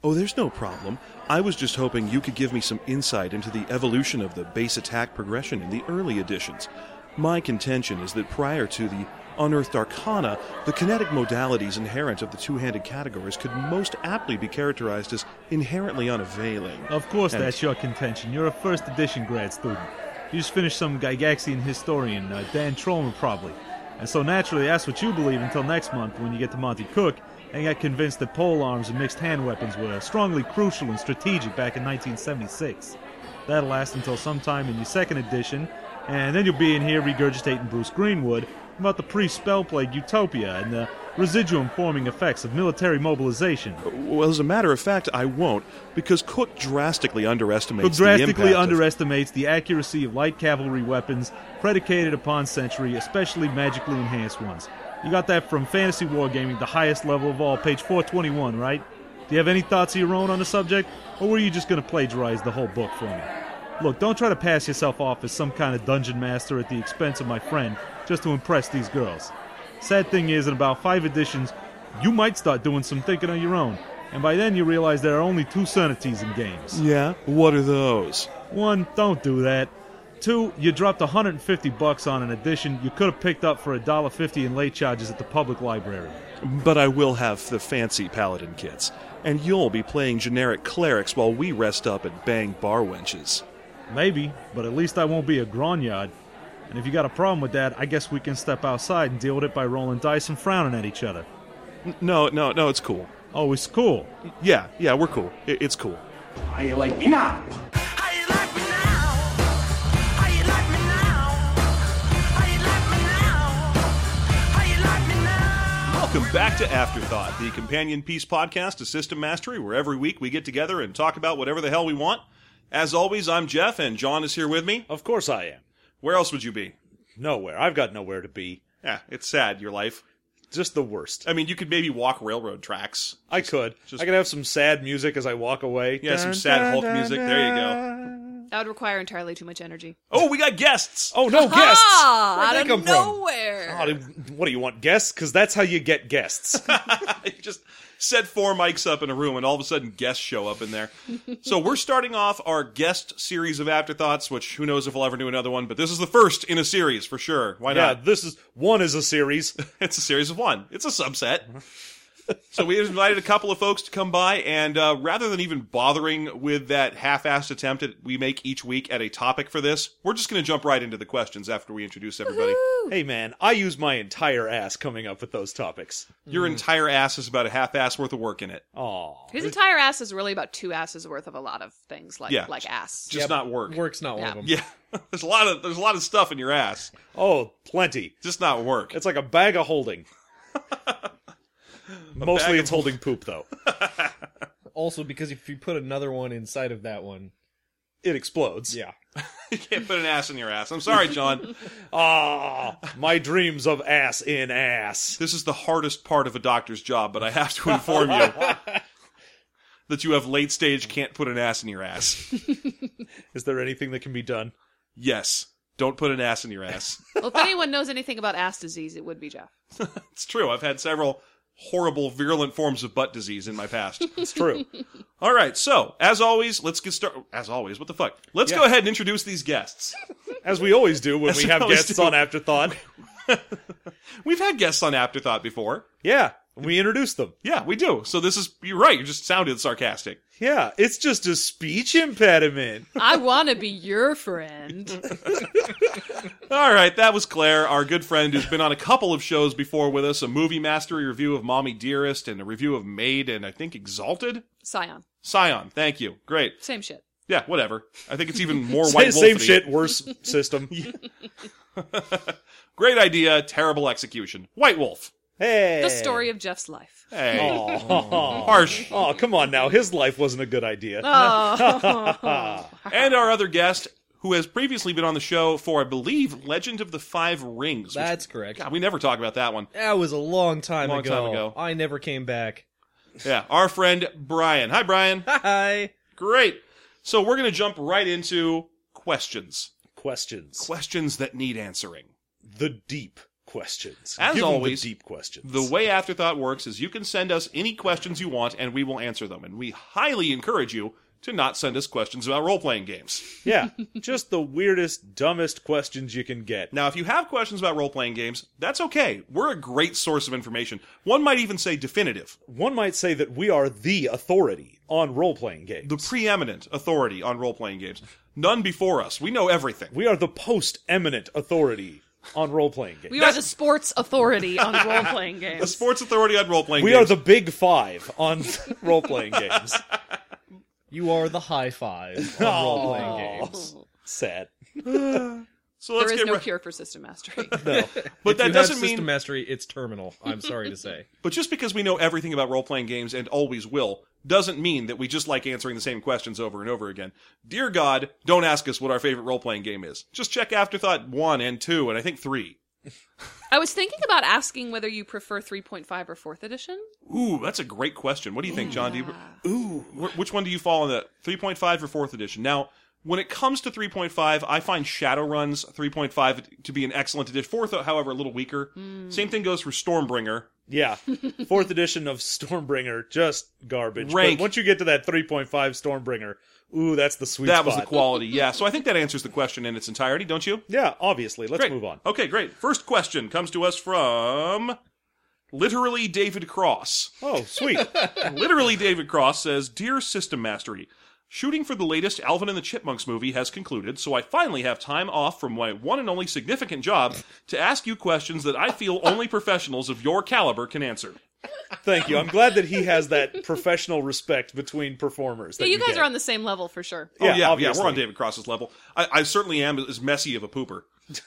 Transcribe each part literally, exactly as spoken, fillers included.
Oh, there's no problem. I was just hoping you could give me some insight into the evolution of the base attack progression in the early editions. My contention is that prior to the Unearthed Arcana, the kinetic modalities inherent of the two-handed categories could most aptly be characterized as inherently unavailing. Of course And- that's your contention. You're a first edition grad student. You just finished some Gygaxian historian, uh, Dan Trollman probably. And so naturally that's what you believe until next month when you get to Monty Cook and get convinced that pole arms and mixed hand weapons were strongly crucial and strategic back in nineteen seventy-six. That'll last until sometime in your second edition, and then you'll be in here regurgitating Bruce Greenwood about the pre-spell plague utopia and the residuum forming effects of military mobilization. Well, as a matter of fact, I won't, because Cook drastically underestimates Cook drastically the impact of- underestimates the accuracy of light cavalry weapons predicated upon century, especially magically enhanced ones. You got that from Fantasy Wargaming, the highest level of all, page four twenty-one, right? Do you have any thoughts of your own on the subject, or were you just going to plagiarize the whole book for me? Look, don't try to pass yourself off as some kind of dungeon master at the expense of my friend just to impress these girls. Sad thing is, in about five editions, you might start doing some thinking on your own, and by then you realize there are only two certainties in games. Yeah? What are those? One, don't do that. Two, you dropped one hundred fifty bucks on an edition you could have picked up for one dollar fifty in late charges at the public library. But I will have the fancy paladin kits, and you'll be playing generic clerics while we rest up and bang bar wenches. Maybe, but at least I won't be a grognard. And if you got a problem with that, I guess we can step outside and deal with it by rolling dice and frowning at each other. N- No, no, no, it's cool. Oh, it's cool. Yeah, yeah, we're cool. I- It's cool. How you like me now? How you like me now? How you like me now? How you like me now? How you like me now? Welcome back to Afterthought, the companion piece podcast to System Mastery, where every week we get together and talk about whatever the hell we want. As always, I'm Jeff, and John is here with me. Of course I am. Where else would you be? Nowhere. I've got nowhere to be. Yeah, it's sad, your life. Just the worst. I mean, you could maybe walk railroad tracks. I could. just- I could have some sad music as I walk away. Yeah, some sad Hulk music. There you go. That would require entirely too much energy. Oh, we got guests! Oh, no guests! Ah, Where'd out they of come from? nowhere. Oh, do- what do you want, guests? Because that's how you get guests. You just set four mics up in a room, and all of a sudden guests show up in there. So we're starting off our guest series of Afterthoughts, which who knows if we'll ever do another one, but this is the first in a series, for sure. Why yeah, not? this is one is a series. It's a series of one. It's a subset. So we invited a couple of folks to come by, and uh, rather than even bothering with that half-assed attempt that we make each week at a topic for this, we're just going to jump right into the questions after we introduce everybody. Hey, man, I use my entire ass coming up with those topics. Your entire ass is about a half-ass worth of work in it. Aw. His entire ass is really about two asses worth of a lot of things, like Yeah. like ass. Just not work. Work's not one Yeah. of them. Yeah, there's a lot of there's a lot of stuff in your ass, Oh, plenty. just not work. It's like a bag of holding. Mostly bag it's of- holding poop, though. Also, because if you put another one inside of that one, It explodes. yeah. You can't put an ass in your ass. I'm sorry, John. Ah, my dreams of ass in ass. This is the hardest part of a doctor's job, but I have to inform you that you have late stage can't put an ass in your ass. Is there anything that can be done? Yes, don't put an ass in your ass. Well, if anyone knows anything about ass disease, it would be Jeff. It's true. I've had several horrible, virulent forms of butt disease in my past. It's true. All right, so as always, let's get started. As always, what the fuck? Let's Yeah. go ahead and introduce these guests. As we always do when As we we have always guests do. on Afterthought. We've had guests on Afterthought before. Yeah, we introduce them. Yeah, we do. So this is, you're right, you just sounded sarcastic. Yeah, it's just a speech impediment. I want to be your friend. All right, that was Claire, our good friend who's been on a couple of shows before with us, a movie mastery review of Mommy Dearest and a review of Maid and I think Exalted? Scion. Scion, thank you. Great. Same shit. Yeah, whatever. I think it's even more Same, White same Wolf-y. shit, worse system. Great idea, terrible execution. White Wolf. Hey. The story of Jeff's life. Hey. Oh, Harsh. oh, come on now. His life wasn't a good idea. Oh. And our other guest, who has previously been on the show for, I believe, Legend of the Five Rings. which- That's correct. God, we never talk about that one. That was a long time Long ago. time ago. I never came back. Yeah, our friend Brian. Hi, Brian. Hi. Great. So we're going to jump right into questions. Questions. Questions that need answering. The deep questions. As Give 'em always, the deep questions. The way Afterthought works is you can send us any questions you want, and we will answer them. And we highly encourage you to not send us questions about role-playing games. Yeah, just the weirdest, dumbest questions you can get. Now, if you have questions about role-playing games, that's okay. We're a great source of information. One might even say definitive. One might say that we are the authority on role-playing games. The preeminent authority on role-playing games. None before us. We know everything. we are the post-eminent authority on role-playing games. We are the sports authority on role playing games. The sports authority on role-playing We games. are the big five on role-playing games. You are the high five on role-playing games. Sad. So let's There is get no re- cure for system mastery. No. But If that you doesn't have mean... system mastery, it's terminal. I'm sorry to say. But just because we know everything about role-playing games and always will, doesn't mean that we just like answering the same questions over and over again. Dear God, don't ask us what our favorite role-playing game is. Just check Afterthought one and two, and I think three. I was thinking about asking whether you prefer three point five or fourth edition. Ooh, that's a great question. What do you think, John? Do you, ooh, wh- which one do you fall in the three point five or fourth edition? Now, when it comes to three point five, I find Shadowrun's three point five to be an excellent edition. Fourth, however, a little weaker. Same thing goes for Stormbringer. Yeah. Fourth edition of Stormbringer, just garbage. Rank. But once you get to that three point five Stormbringer, ooh, that's the sweet That spot. was the quality, yeah. So I think that answers the question in its entirety, don't you? Yeah, obviously. Let's Great. move on. Okay, great. First question comes to us from literally David Cross. Oh, sweet. Literally David Cross says, Dear System Mastery, shooting for the latest Alvin and the Chipmunks movie has concluded, so I finally have time off from my one and only significant job to ask you questions that I feel only professionals of your caliber can answer. Thank you. I'm glad that he has that professional respect between performers. Yeah, that you guys get. are on the same level for sure. Oh, Yeah, yeah, yeah, obviously. we're on David Cross's level. I, I certainly am as messy of a pooper.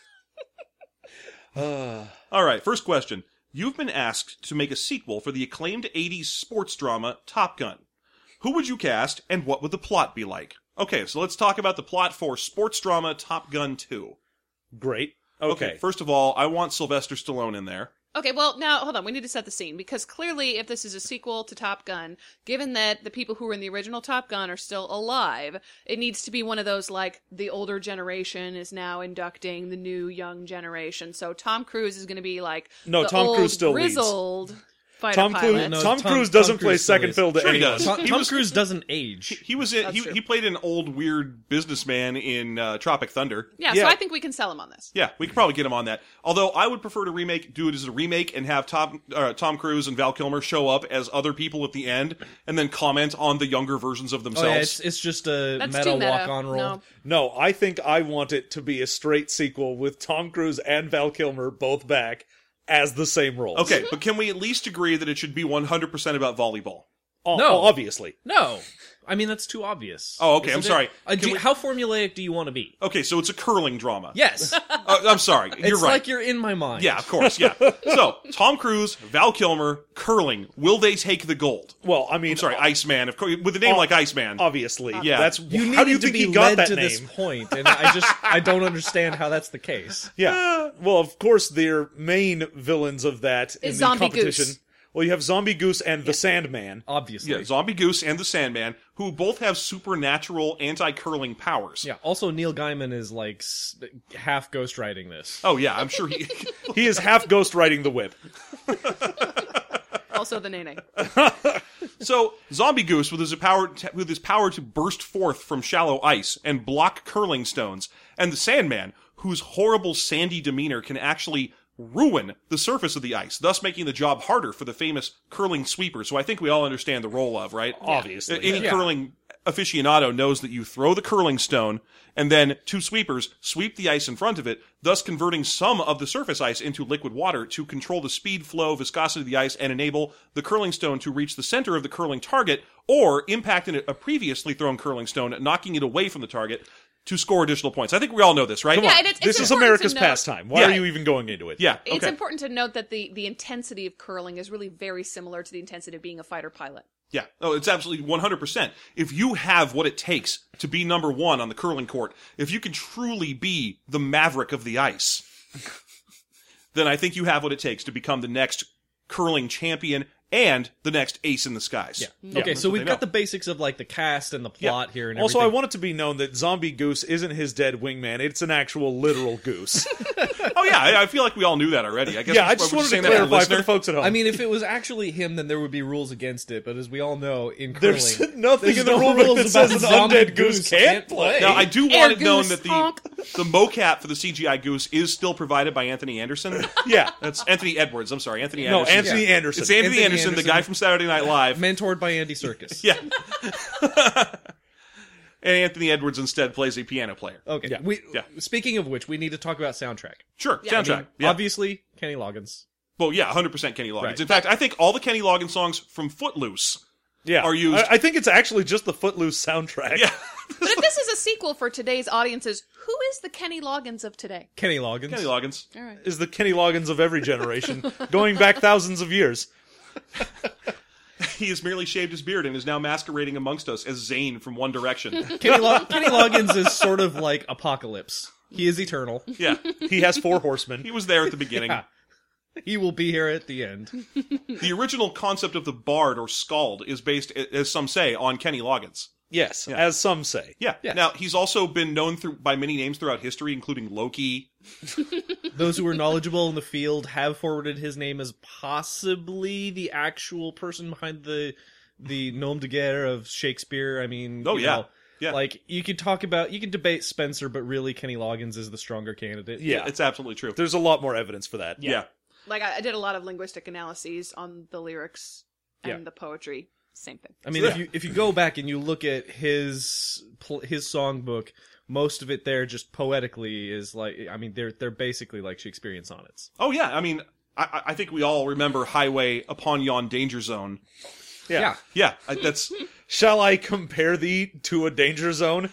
All right, first question. You've been asked to make a sequel for the acclaimed eighties sports drama Top Gun. Who would you cast, and what would the plot be like? Okay, so let's talk about the plot for sports drama Top Gun two. Great. Okay. First of all, I want Sylvester Stallone in there. Okay, well, now, hold on. We need to set the scene, because clearly, if this is a sequel to Top Gun, given that the people who were in the original Top Gun are still alive, it needs to be one of those, like, the older generation is now inducting the new young generation. So Tom Cruise is going to be, like, No, the Tom old, Cruise still leads. grizzled fighter Tom pilot. Cruise, No, Tom, Tom- Cruise Tom doesn't play Cruise still second is. fill to Sure he anyone. does. Tom, He Tom was- Cruise doesn't age. He was in, he, true. he played an old weird businessman in uh, Tropic Thunder. Yeah, Yeah. so I think we can sell him on this. Yeah, we could probably get him on that. Although I would prefer to remake, do it as a remake, and have Tom uh, Tom Cruise and Val Kilmer show up as other people at the end, and then comment on the younger versions of Oh, themselves. yeah, it's, it's just a That's meta too meta. walk-on roll. No. No, I think I want it to be a straight sequel with Tom Cruise and Val Kilmer both back as the same roles. Okay, but can we at least agree that it should be one hundred percent about volleyball? Oh, No. obviously. No. I mean, that's too obvious. Oh, okay, Isn't I'm it? sorry. Uh, Can do you- we- How formulaic do you want to be? Okay, so it's a curling drama. Yes. Uh, I'm sorry, you're it's right. like you're in my mind. Yeah, of course, yeah. So, Tom Cruise, Val Kilmer, curling. Will they take the gold? Well, I mean, I'm sorry, Iceman. Of course, with a name Oh, like Iceman. obviously. Yeah. That's You needed how do you to think be he got led that to name? this point, and I just I don't understand how that's the case. Yeah. Well, of course, their main villains of that in Is the Zombie competition. Goose. Well, you have Zombie Goose and the Sandman. Obviously. Yeah, Zombie Goose and the Sandman, who both have supernatural anti-curling powers. Yeah, also Neil Gaiman is like s- half ghostwriting this. Oh yeah, I'm sure he. He is half ghostwriting the whip. Also the Nene. So Zombie Goose, with his power, with his power to burst forth from shallow ice and block curling stones, and the Sandman, whose horrible sandy demeanor can actually ruin the surface of the ice, thus making the job harder for the famous curling sweeper. So I think we all understand the role of, right? Obviously. Any Yeah. curling aficionado knows that you throw the curling stone, and then two sweepers sweep the ice in front of it, thus converting some of the surface ice into liquid water to control the speed, flow, viscosity of the ice, and enable the curling stone to reach the center of the curling target, or impact in a previously thrown curling stone, knocking it away from the target to score additional points. I think we all know this, right? Yeah, and it's, This it's is important America's to note- pastime. Why Yeah. are you even going into it? Yeah, It's okay. important to note that the, the intensity of curling is really very similar to the intensity of being a fighter pilot. Yeah, oh, it's absolutely one hundred percent. If you have what it takes to be number one on the curling court, if you can truly be the maverick of the ice, then I think you have what it takes to become the next curling champion and the next Ace in the Skies. Yeah. Okay, that's so what we've they got know. the basics of like the cast and the plot here and Also, everything. I want it to be known that Zombie Goose isn't his dead wingman. It's an actual literal goose. Oh yeah, I, I feel like we all knew that already. I guess yeah, we're I just we're wanted to saying that for the clarify for listener. the folks at home. I mean, if it was actually him, then there would be rules against it. But as we all know, in curling, there's nothing there's in the no rule book rules that says about an zombie undead goose can't play. Now, I do want And it known goose that the honk. the mocap for the C G I goose is still provided by Anthony Anderson. Yeah. That's Anthony Edwards. I'm sorry, Anthony No, Anderson. Anthony Yeah. Anderson. It's Anthony, Anthony Anderson, the Anderson. guy from Saturday Night Live. mentored by Andy Serkis. Yeah. And Anthony Edwards instead plays a piano player. Okay. Yeah. We, Yeah. Speaking of which, we need to talk about soundtrack. Sure, Yeah. I soundtrack. I mean, yeah. Obviously, Kenny Loggins. Well, yeah, one hundred percent Kenny Loggins. Right. In fact, I think all the Kenny Loggins songs from Footloose. Yeah. Are used- I, I think it's actually just the Footloose soundtrack. Yeah. But if this is a sequel for today's audiences, who is the Kenny Loggins of today? Kenny Loggins. Kenny Loggins. All right. Is the Kenny Loggins of every generation, going back thousands of years. He has merely shaved his beard and is now masquerading amongst us as Zayn from One Direction. Kenny, Lo- Kenny Loggins is sort of like Apocalypse. He is eternal. Yeah. He has four horsemen. He was there at the beginning. Yeah. He will be here at the end. The original concept of the bard or skald is based, as some say, on Kenny Loggins. Yes, as some say. Yeah. Yeah. Now, he's also been known through by many names throughout history, including Loki. Those who are knowledgeable in the field have forwarded his name as possibly the actual person behind the the nom de guerre of Shakespeare. I mean, Oh, you yeah. know, Yeah. like you could talk about, you could debate Spencer, but really Kenny Loggins is the stronger candidate. Yeah. It's absolutely true. There's a lot more evidence for that. Yeah. Like, I, I did a lot of linguistic analyses on the lyrics and Yeah. the poetry. Same thing. I mean, if you if you go back and you look at his pl- his songbook, most of it there just poetically is like, I mean, they're they're basically like Shakespearean sonnets. Oh, yeah. I mean, I, I think we all remember Highway Upon Yon Danger Zone. Yeah. Yeah. Yeah. I, that's... Shall I compare thee to a danger zone?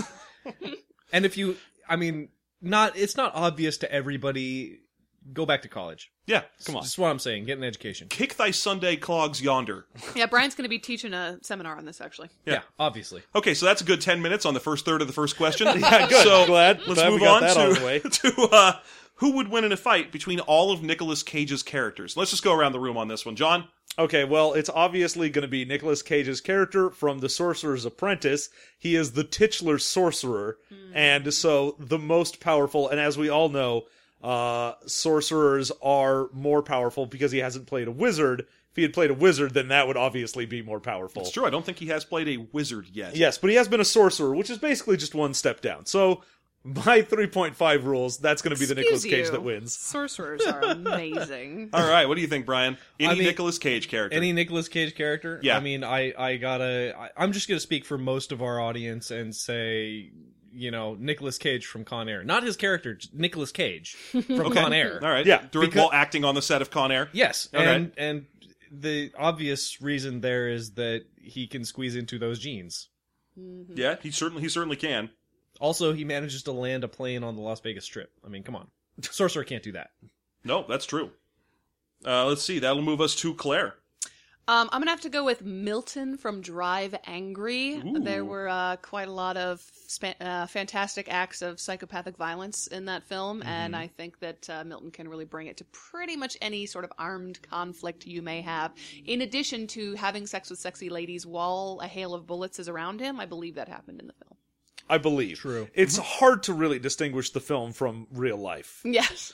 And if you, I mean, not it's not obvious to everybody. Go back to college. Yeah. Come on. That's what I'm saying. Get an education. Kick thy Sunday clogs yonder. Yeah, Brian's going to be teaching a seminar on this, actually. Yeah, obviously. Okay, so that's a good ten minutes on the first third of the first question. Yeah, good. So Glad- let's glad we move got on that to, out of the way. to uh, who would win in a fight between all of Nicolas Cage's characters. Let's just go around the room on this one. John? Okay, well, it's obviously going to be Nicolas Cage's character from The Sorcerer's Apprentice. He is the titular sorcerer, and so the most powerful, and as we all know, uh, sorcerers are more powerful because he hasn't played a wizard. If he had played a wizard, then that would obviously be more powerful. It's true, I don't think he has played a wizard yet. Yes, but he has been a sorcerer, which is basically just one step down. So, by three point five rules, that's going to be the Nicolas Excuse Cage you. that wins. Sorcerers are amazing. All right, what do you think, Brian? Any I mean, Nicolas Cage character? Any Nicolas Cage character? Yeah. I mean, I, I gotta, I, I'm just gonna speak for most of our audience and say, you know, Nicolas Cage from Con Air. Not his character, just Nicolas Cage from Con Air. All right, Yeah, During, because- while acting on the set of Con Air? Yes, Okay. and and the obvious reason there is that he can squeeze into those jeans. Yeah, he certainly he certainly can. Also, he manages to land a plane on the Las Vegas Strip. I mean, come on. Sorcerer can't do that. No, that's true. Uh, let's see, that'll move us to Claire. Um, I'm gonna have to go with Milton from Drive Angry. There were uh, quite a lot of spa- uh, fantastic acts of psychopathic violence in that film, and I think that uh, Milton can really bring it to pretty much any sort of armed conflict you may have. In addition to having sex with sexy ladies while a hail of bullets is around him, I believe that happened in the film. I believe. True. It's hard to really distinguish the film from real life. Yes.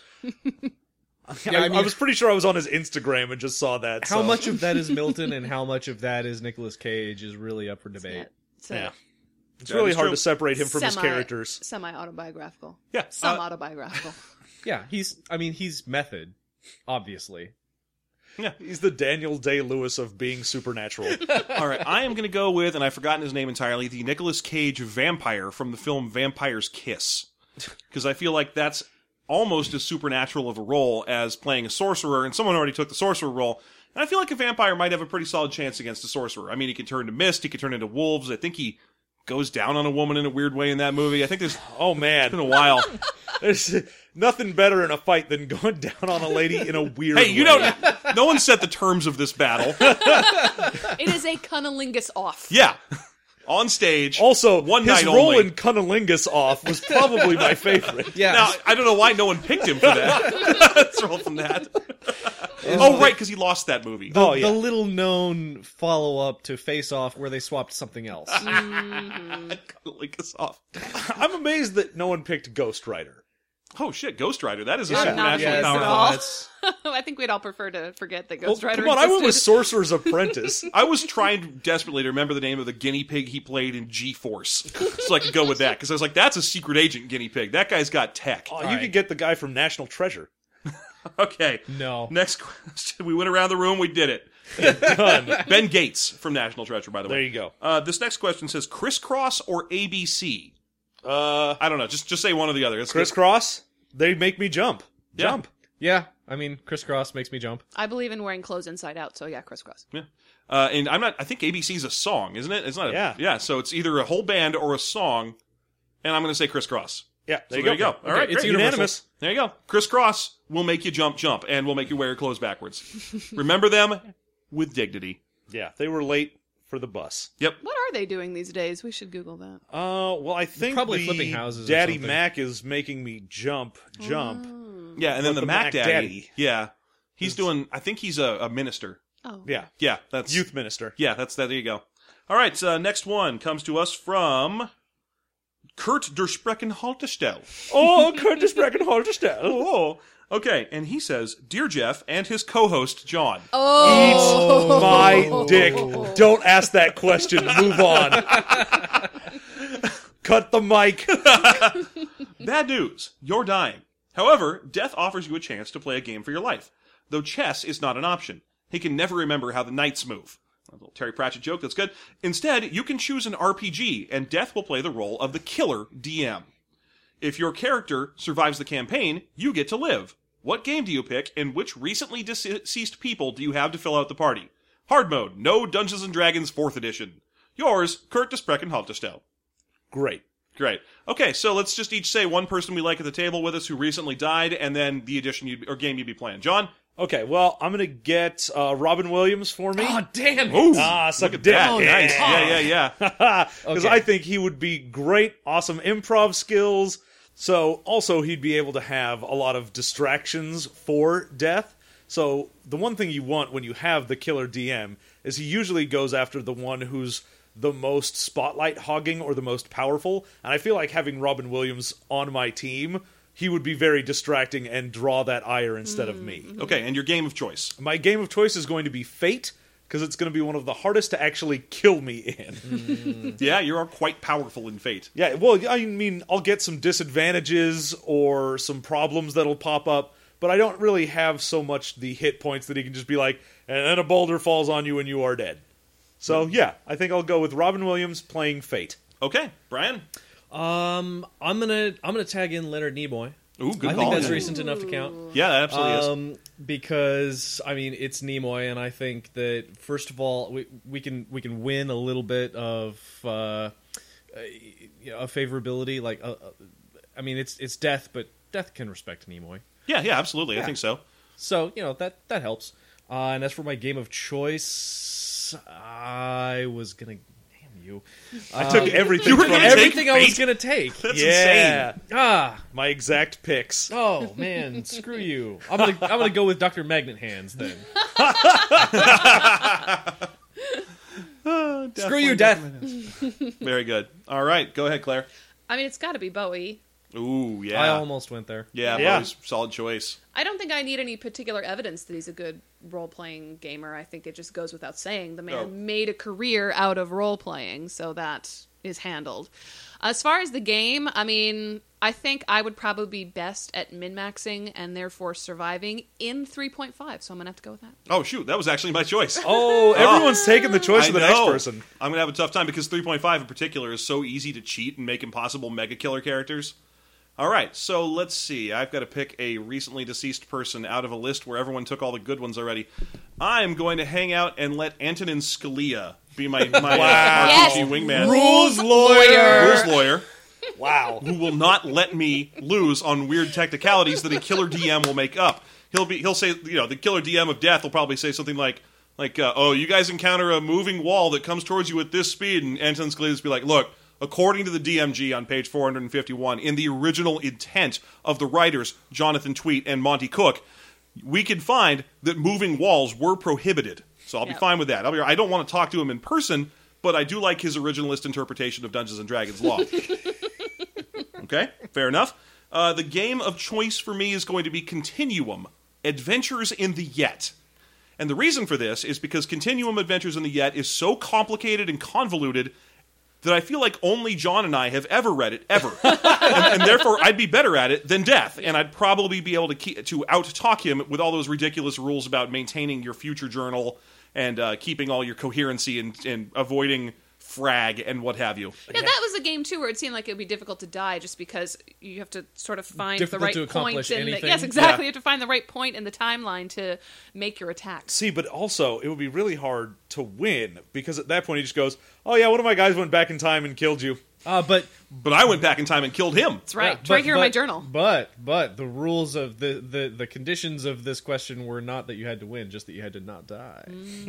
Yeah, I, I mean- I was pretty sure I was on his Instagram and just saw that. How so- much of that is Milton and how much of that is Nicolas Cage is really up for debate. So, Yeah. It's That really is hard true. to separate him from his semi- characters. Semi-autobiographical. Yeah, Some uh, autobiographical. Yeah, he's, I mean, he's method, obviously. He's the Daniel Day-Lewis of being supernatural. All right, I am going to go with, and I've forgotten his name entirely, the Nicolas Cage vampire from the film Vampire's Kiss. Because I feel like that's almost as supernatural of a role as playing a sorcerer, and someone already took the sorcerer role. And I feel like a vampire might have a pretty solid chance against a sorcerer. I mean, he can turn to mist, he can turn into wolves. I think he goes down on a woman in a weird way in that movie. I think there's Oh, man. been a while. There's nothing better in a fight than going down on a lady in a weird Hey, you way. don't. No one set the terms of this battle. It is a cunnilingus off. Yeah. on stage. Also, one his night role only. in Cunnilingus Off was probably my favorite. Yeah. Now, I don't know why no one picked him for that. Let's roll from that. Oh, right, because he lost that movie. the, Oh, yeah. the little known follow up to Face Off where they swapped something else. Link us off. I'm amazed that no one picked Ghost Rider. Oh, shit, Ghost Rider. That is a I'm supernaturally not yeah, amazed powerful. at all. that's- I think we'd all prefer to forget that Well, Ghost Rider come on, I went with existed. Sorcerer's Apprentice. I was trying desperately to remember the name of the guinea pig he played in G-Force, so I could go with that. Because I was like, that's a secret agent guinea pig. That guy's got tech. Oh, you right. could get the guy from National Treasure. Okay. No. Next question. We went around the room. We did it. Done. Ben Gates from National Treasure, by the way. There you go. Uh, this next question says crisscross or A B C. Uh, I don't know. Just just say one or the other. It's crisscross. They make me jump. Yeah. Jump. Yeah, I mean, crisscross makes me jump. I believe in wearing clothes inside out, so yeah, crisscross. Yeah. Uh, and I'm not. I think A B C is a song, isn't it? It's not. A, Yeah. Yeah. So it's either a whole band or a song, and I'm going to say crisscross. Yeah, So there you go. All Okay, right, it's great. unanimous. There you go. Crisscross will make you jump, jump, and will make you wear your clothes backwards. Remember them with dignity. Yeah, they were late for the bus. Yep. What are they doing these days? We should Google that. Uh, well, I think Probably the flipping houses or Daddy something. Mac is making me jump, jump. Yeah, and then But the, the Mac, Mac Daddy. Daddy Yeah, he's doing. I think he's a, a minister. Oh. Yeah, Yeah, that's youth minister. Yeah, that's that. There you go. All right. Uh, next one comes to us from Kurt der Spreckenhaltestelle. Oh, Curtis Breckenhaltestelle. Oh, okay. And he says, "Dear Jeff and his co-host John." Oh. My dick. Don't ask that question. Move on. Cut the mic. Bad news. You're dying. However, death offers you a chance to play a game for your life. Though chess is not an option. He can never remember how the knights move. A little Terry Pratchett joke, that's good. Instead, you can choose an R P G, and death will play the role of the killer D M. If your character survives the campaign, you get to live. What game do you pick, and which recently deceased people do you have to fill out the party? Hard mode, no Dungeons and Dragons fourth edition. Yours, Kurt de Spreckenhaltestelle. Great. Great. Okay, so let's just each say one person we like at the table with us who recently died, and then the edition you'd, or game you'd be playing. John? Okay, well, I'm gonna get uh, Robin Williams for me. Oh, damn it. Ooh, Ah, suck look a at dick. that. Oh, Nice. yeah. Yeah, yeah, yeah. Because Okay. I think he would be great, awesome improv skills. So also he'd be able to have a lot of distractions for death. So the one thing you want when you have the killer D M is he usually goes after the one who's the most spotlight hogging or the most powerful. And I feel like having Robin Williams on my team, he would be very distracting and draw that ire instead of me. Okay, and your game of choice. My game of choice is going to be Fate, because it's going to be one of the hardest to actually kill me in. Yeah, you are quite powerful in Fate. Yeah, well, I mean, I'll get some disadvantages or some problems that'll pop up, but I don't really have so much the hit points that he can just be like, and then a boulder falls on you and you are dead. So, yeah, I think I'll go with Robin Williams playing Fate. Okay, Brian? Um, I'm gonna I'm gonna tag in Leonard Nimoy. Ooh, good I call. think that's Yeah. recent enough to count. Yeah, that absolutely is. Um, because I mean it's Nimoy, and I think that first of all we we can we can win a little bit of uh, uh, you know, a favorability. Like, uh, uh, I mean it's it's death, but death can respect Nimoy. Yeah, yeah, absolutely. I Yeah. think so. So you know that that helps. Uh, and as for my game of choice, I was gonna. Damn you! I took everything you were from gonna it. take Everything I was Fate? gonna take. That's Yeah, insane. Ah. my exact picks. Oh man, screw you! I'm gonna I'm gonna go with Doctor Magnet Hands then. Screw you, Death. Very good. All right, go ahead, Claire. I mean, it's got to be Bowie. Ooh, yeah. I almost went there. Yeah, Yeah. Bowie's solid choice. I don't think I need any particular evidence that he's a good role-playing gamer. I think it just goes without saying. The man Oh. made a career out of role-playing, so that is handled. As far as the game, I mean, I think I would probably be best at min-maxing and therefore surviving in three point five, so I'm going to have to go with that. Oh, shoot, that was actually my choice. Oh, everyone's taking the choice I of the know. next person. I'm going to have a tough time because three point five in particular is so easy to cheat and make impossible mega killer characters. All right, so let's see. I've got to pick a recently deceased person out of a list where everyone took all the good ones already. I'm going to hang out and let Antonin Scalia be my, my Wow. R P G Yes. wingman. Rules lawyer. Rules lawyer. Wow. Who will not let me lose on weird technicalities that a killer D M will make up. He'll be he'll say, you know, the killer D M of death will probably say something like, Like, uh, oh, you guys encounter a moving wall that comes towards you at this speed, and Anton Scalia be like, look, according to the D M G on page four hundred fifty-one, in the original intent of the writers, Jonathan Tweet and Monty Cook, we can find that moving walls were prohibited. So I'll Yep. be fine with that. I'll be, I don't want to talk to him in person, but I do like his originalist interpretation of Dungeons and Dragons law. Okay, fair enough. Uh, the game of choice for me is going to be Continuum, Adventures in the Yet. And the reason for this is because Continuum Adventures in the Yet is so complicated and convoluted that I feel like only John and I have ever read it, ever. and, and therefore, I'd be better at it than Death, and I'd probably be able to keep, to out-talk him with all those ridiculous rules about maintaining your future journal and uh, keeping all your coherency and, and avoiding frag and what have you. Yeah, that was a game too where it seemed like it would be difficult to die just because you have to sort of find Difficult the right to point accomplish in the, anything. yes, exactly. Yeah. You have to find the right point in the timeline to make your attack. See, but also, it would be really hard to win, because at that point he just goes, oh yeah, one of my guys went back in time and killed you. Uh, but But I went back in time and killed him. That's right. Yeah, it's right but- here in my but- journal. But but the rules of the, the the conditions of this question were not that you had to win, just that you had to not die.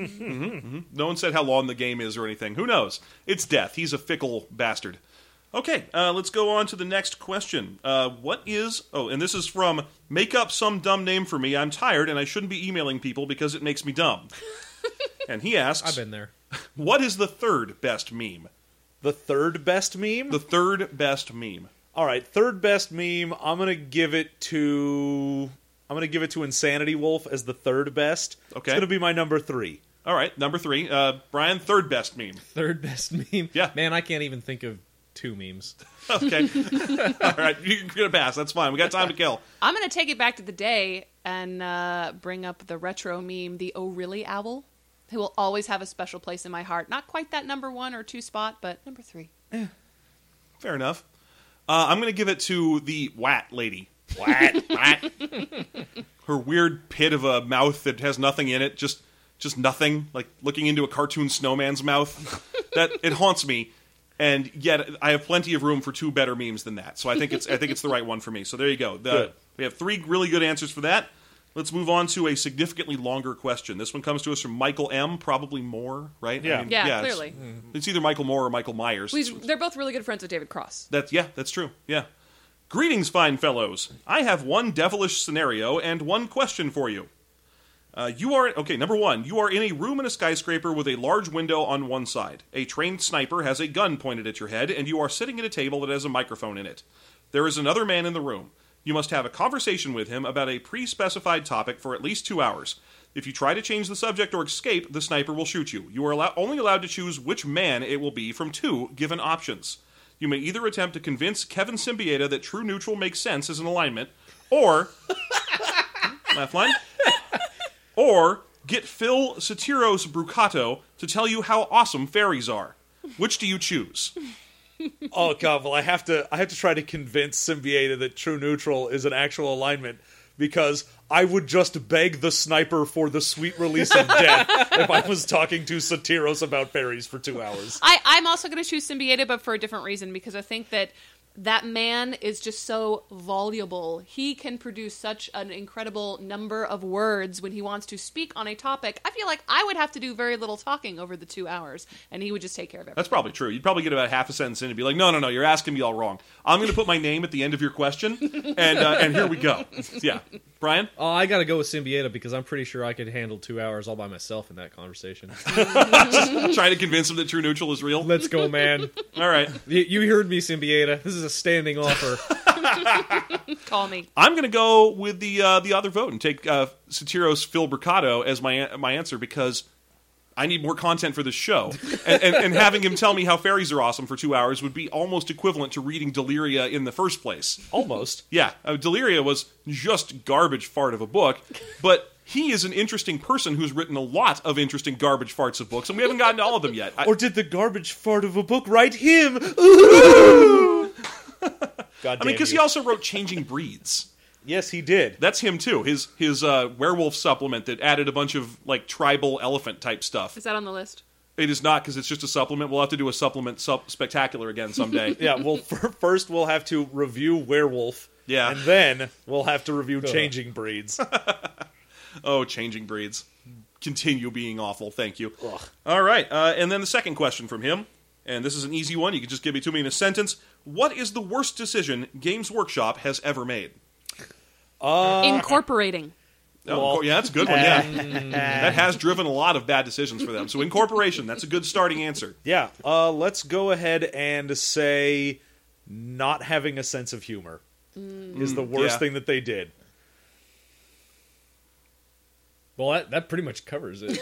No one said how long the game is or anything. Who knows? It's Death. He's a fickle bastard. Okay, uh, let's go on to the next question. Uh, what is... Oh, and this is from Make Up Some Dumb Name for Me. I'm tired and I shouldn't be emailing people because it makes me dumb. And he asks, I've been there. what is the third best meme? The third best meme? The third best meme. All right, third best meme. I'm gonna give it to. I'm gonna give it to Insanity Wolf as the third best. Okay. It's gonna be my number three. All right, number three. Uh, Brian, third best meme. Third best meme. Yeah. Man, I can't even think of two memes. Okay. All right, you're going to pass. That's fine. We got time to kill. I'm going to take it back to the day and uh, bring up the retro meme, the Oh Really Owl, who will always have a special place in my heart. Not quite that number one or two spot, but number three. Fair enough. Uh, I'm going to give it to the Wat lady. Wat. Wat. Her weird pit of a mouth that has nothing in it, just just nothing, like looking into a cartoon snowman's mouth. That it haunts me, and yet I have plenty of room for two better memes than that. So I think it's I think it's the right one for me. So there you go. The, Good. we have three really good answers for that. Let's move on to a significantly longer question. This one comes to us from Michael M. Probably Moore, right? Yeah. Yeah, it's- clearly. It's, either Michael Moore or Michael Myers. Please, they're both really good friends with David Cross. That's yeah, that's true. Yeah. Greetings, fine fellows. I have one devilish scenario and one question for you. Uh, you are okay. Number one, you are in a room in a skyscraper with a large window on one side. A trained sniper has a gun pointed at your head, and you are sitting at a table that has a microphone in it. There is another man in the room. You must have a conversation with him about a pre-specified topic for at least two hours. If you try to change the subject or escape, the sniper will shoot you. You are allow- only allowed to choose which man it will be from two given options. You may either attempt to convince Kevin Symbieta that true neutral makes sense as an alignment, or... Laugh line? Or get Phil Satiros Brucato to tell you how awesome fairies are. Which do you choose? Oh god, well I have to I have to try to convince Symbieta that true neutral is an actual alignment, because I would just beg the sniper for the sweet release of death if I was talking to Satiros about fairies for two hours. I, I'm also going to choose Symbieta, but for a different reason, because I think that that man is just so voluble. He can produce such an incredible number of words when he wants to speak on a topic. I feel like I would have to do very little talking over the two hours, and he would just take care of everything. That's probably true. You'd probably get about half a sentence in and be like, no, no, no, you're asking me all wrong. I'm going to put my name at the end of your question, and uh, and here we go. Yeah. Brian? Oh, I gotta go with Symbieta because I'm pretty sure I could handle two hours all by myself in that conversation. Trying to convince him that true neutral is real? Let's go, man. All right. You, you heard me, Symbieta. This is a standing offer. Call me. I'm going to go with the uh, the other vote and take uh, Satiros Phil Brucato as my my answer, because I need more content for this show. and, and, and having him tell me how fairies are awesome for two hours would be almost equivalent to reading Deliria in the first place. Almost. Yeah, uh, Deliria was just garbage fart of a book, but he is an interesting person who's written a lot of interesting garbage farts of books, and we haven't gotten to all of them yet. I, Or did the garbage fart of a book write him? Ooh! God damn I mean, because you. he also wrote Changing Breeds. Yes, he did. That's him too. His his uh, werewolf supplement that added a bunch of like tribal elephant type stuff. Is that on the list? It is not, because it's just a supplement. We'll have to do a supplement sup- spectacular again someday. Yeah, well, f- first we'll have to review Werewolf. Yeah. And then we'll have to review Changing Breeds. Oh, Changing Breeds. continue being awful. Thank you. Ugh. All right, uh, and then the second question from him, and this is an easy one. You can just give it to me in a sentence. What is the worst decision Games Workshop has ever made? Incorporating. Oh, yeah, that's a good one, yeah. That has driven a lot of bad decisions for them. So incorporation, that's a good starting answer. Yeah, uh, let's go ahead and say not having a sense of humor is the worst yeah. thing that they did. Well, that, that pretty much covers it.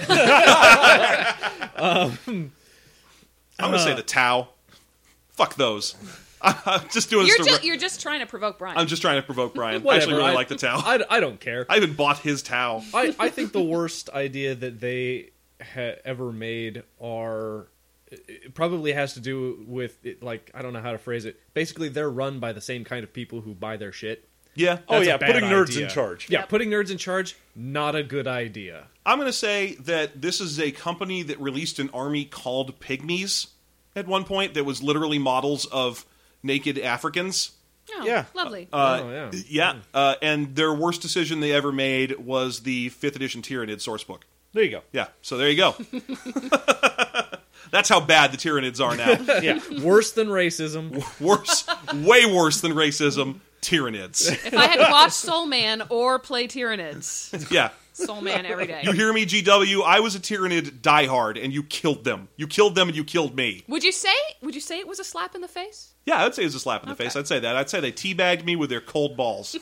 I'm going to say the Tau. Fuck those. I'm just doing You're this to just, re- you're just trying to provoke Brian. I'm just trying to provoke Brian. I Whatever, actually really I- like the Tau. I, I don't care. I even bought his Tau. I, I think the worst idea that they ha- ever made are it probably has to do with it, like I don't know how to phrase it. Basically, they're run by the same kind of people who buy their shit. Yeah. Oh, That's a yeah, bad putting nerds idea. in charge. Yeah, Yep. putting nerds in charge, not a good idea. I'm going to say that this is a company that released an army called Pygmies at one point that was literally models of naked Africans. Oh, Yeah. lovely. Uh, Oh, yeah. Yeah, uh, and their worst decision they ever made was the fifth edition Tyranid sourcebook. There you go. Yeah, so there you go. That's how bad the Tyranids are now. Yeah. Worse than racism. Worse, way worse than racism, Tyranids. If I had to watch Soul Man or play Tyranids, Yeah. Soul Man every day. You hear me, G W? I was a Tyranid diehard, and you killed them. You killed them, and you killed me. Would you say? Would you say it was a slap in the face? Yeah, I'd say it was a slap in the Okay. face. I'd say that. I'd say they teabagged me with their cold balls.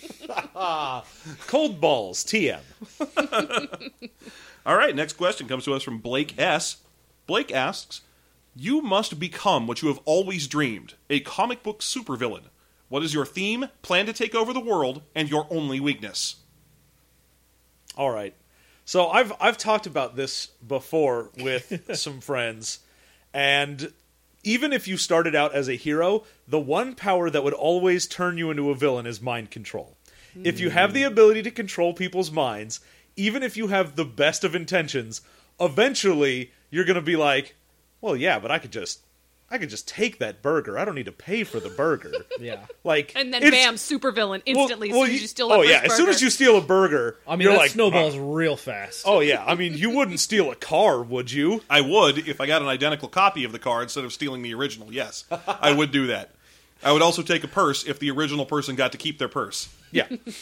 Cold balls, T M. All right, next question comes to us from Blake S. Blake asks, you must become what you have always dreamed, a comic book supervillain. What is your theme, plan to take over the world, and your only weakness? All right. So I've I've talked about this before with some friends, and even if you started out as a hero, the one power that would always turn you into a villain is mind control. If you have the ability to control people's minds, even if you have the best of intentions, eventually you're going to be like, well, yeah, but I could just I could just take that burger. I don't need to pay for the burger. Yeah. Like, And then it's- bam, supervillain instantly well, as soon as you- you steal Oh that yeah, first as soon as burger. you steal a burger, I mean, you're that like, snowballs real fast. oh yeah, I mean, you wouldn't steal a car, would you? I would if I got an identical copy of the car instead of stealing the original. Yes, I would do that. I would also take a purse if the original person got to keep their purse. Yeah.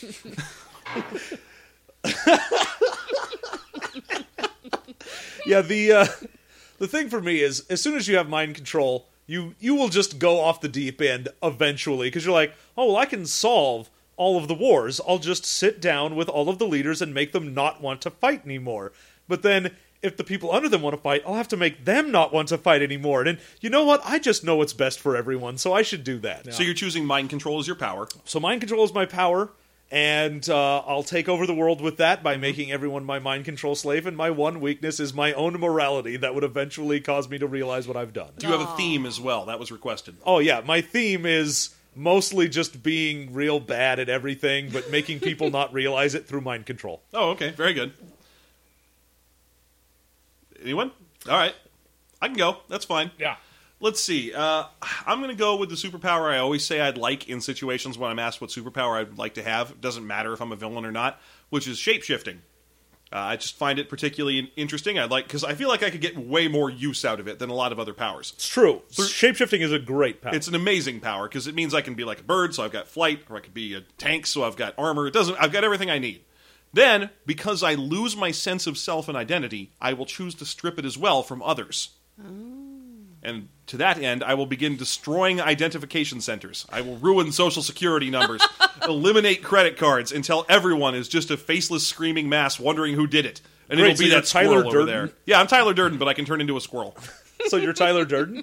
yeah, the uh, the thing for me is, as soon as you have mind control, you you will just go off the deep end eventually, because you're like, oh, well, I can solve all of the wars. I'll just sit down with all of the leaders and make them not want to fight anymore. But then, if the people under them want to fight, I'll have to make them not want to fight anymore. And you know what? I just know what's best for everyone, so I should do that. So you're choosing mind control as your power. So mind control is my power, and uh, I'll take over the world with that by making everyone my mind control slave, and my one weakness is my own morality that would eventually cause me to realize what I've done. Do you have a theme as well? That was requested. Oh yeah, my theme is mostly just being real bad at everything, but making people not realize it through mind control. Oh, okay. Very good. Anyone? All right. I can go. That's fine. Yeah. Let's see. Uh, I'm going to go with the superpower I always say I'd like in situations when I'm asked what superpower I'd like to have. It doesn't matter if I'm a villain or not, which is shapeshifting. Uh, I just find it particularly interesting. I'd like because I feel like I could get way more use out of it than a lot of other powers. It's true. Shapeshifting is a great power. It's an amazing power because it means I can be like a bird, so I've got flight, or I could be a tank, so I've got armor. It doesn't. I've got everything I need. Then, because I lose my sense of self and identity, I will choose to strip it as well from others. And to that end, I will begin destroying identification centers. I will ruin social security numbers, eliminate credit cards, until everyone is just a faceless screaming mass wondering who did it. And Great, it'll so be you're that Tyler squirrel over Durden? there. Yeah, I'm Tyler Durden, but I can turn into a squirrel. So you're Tyler Durden?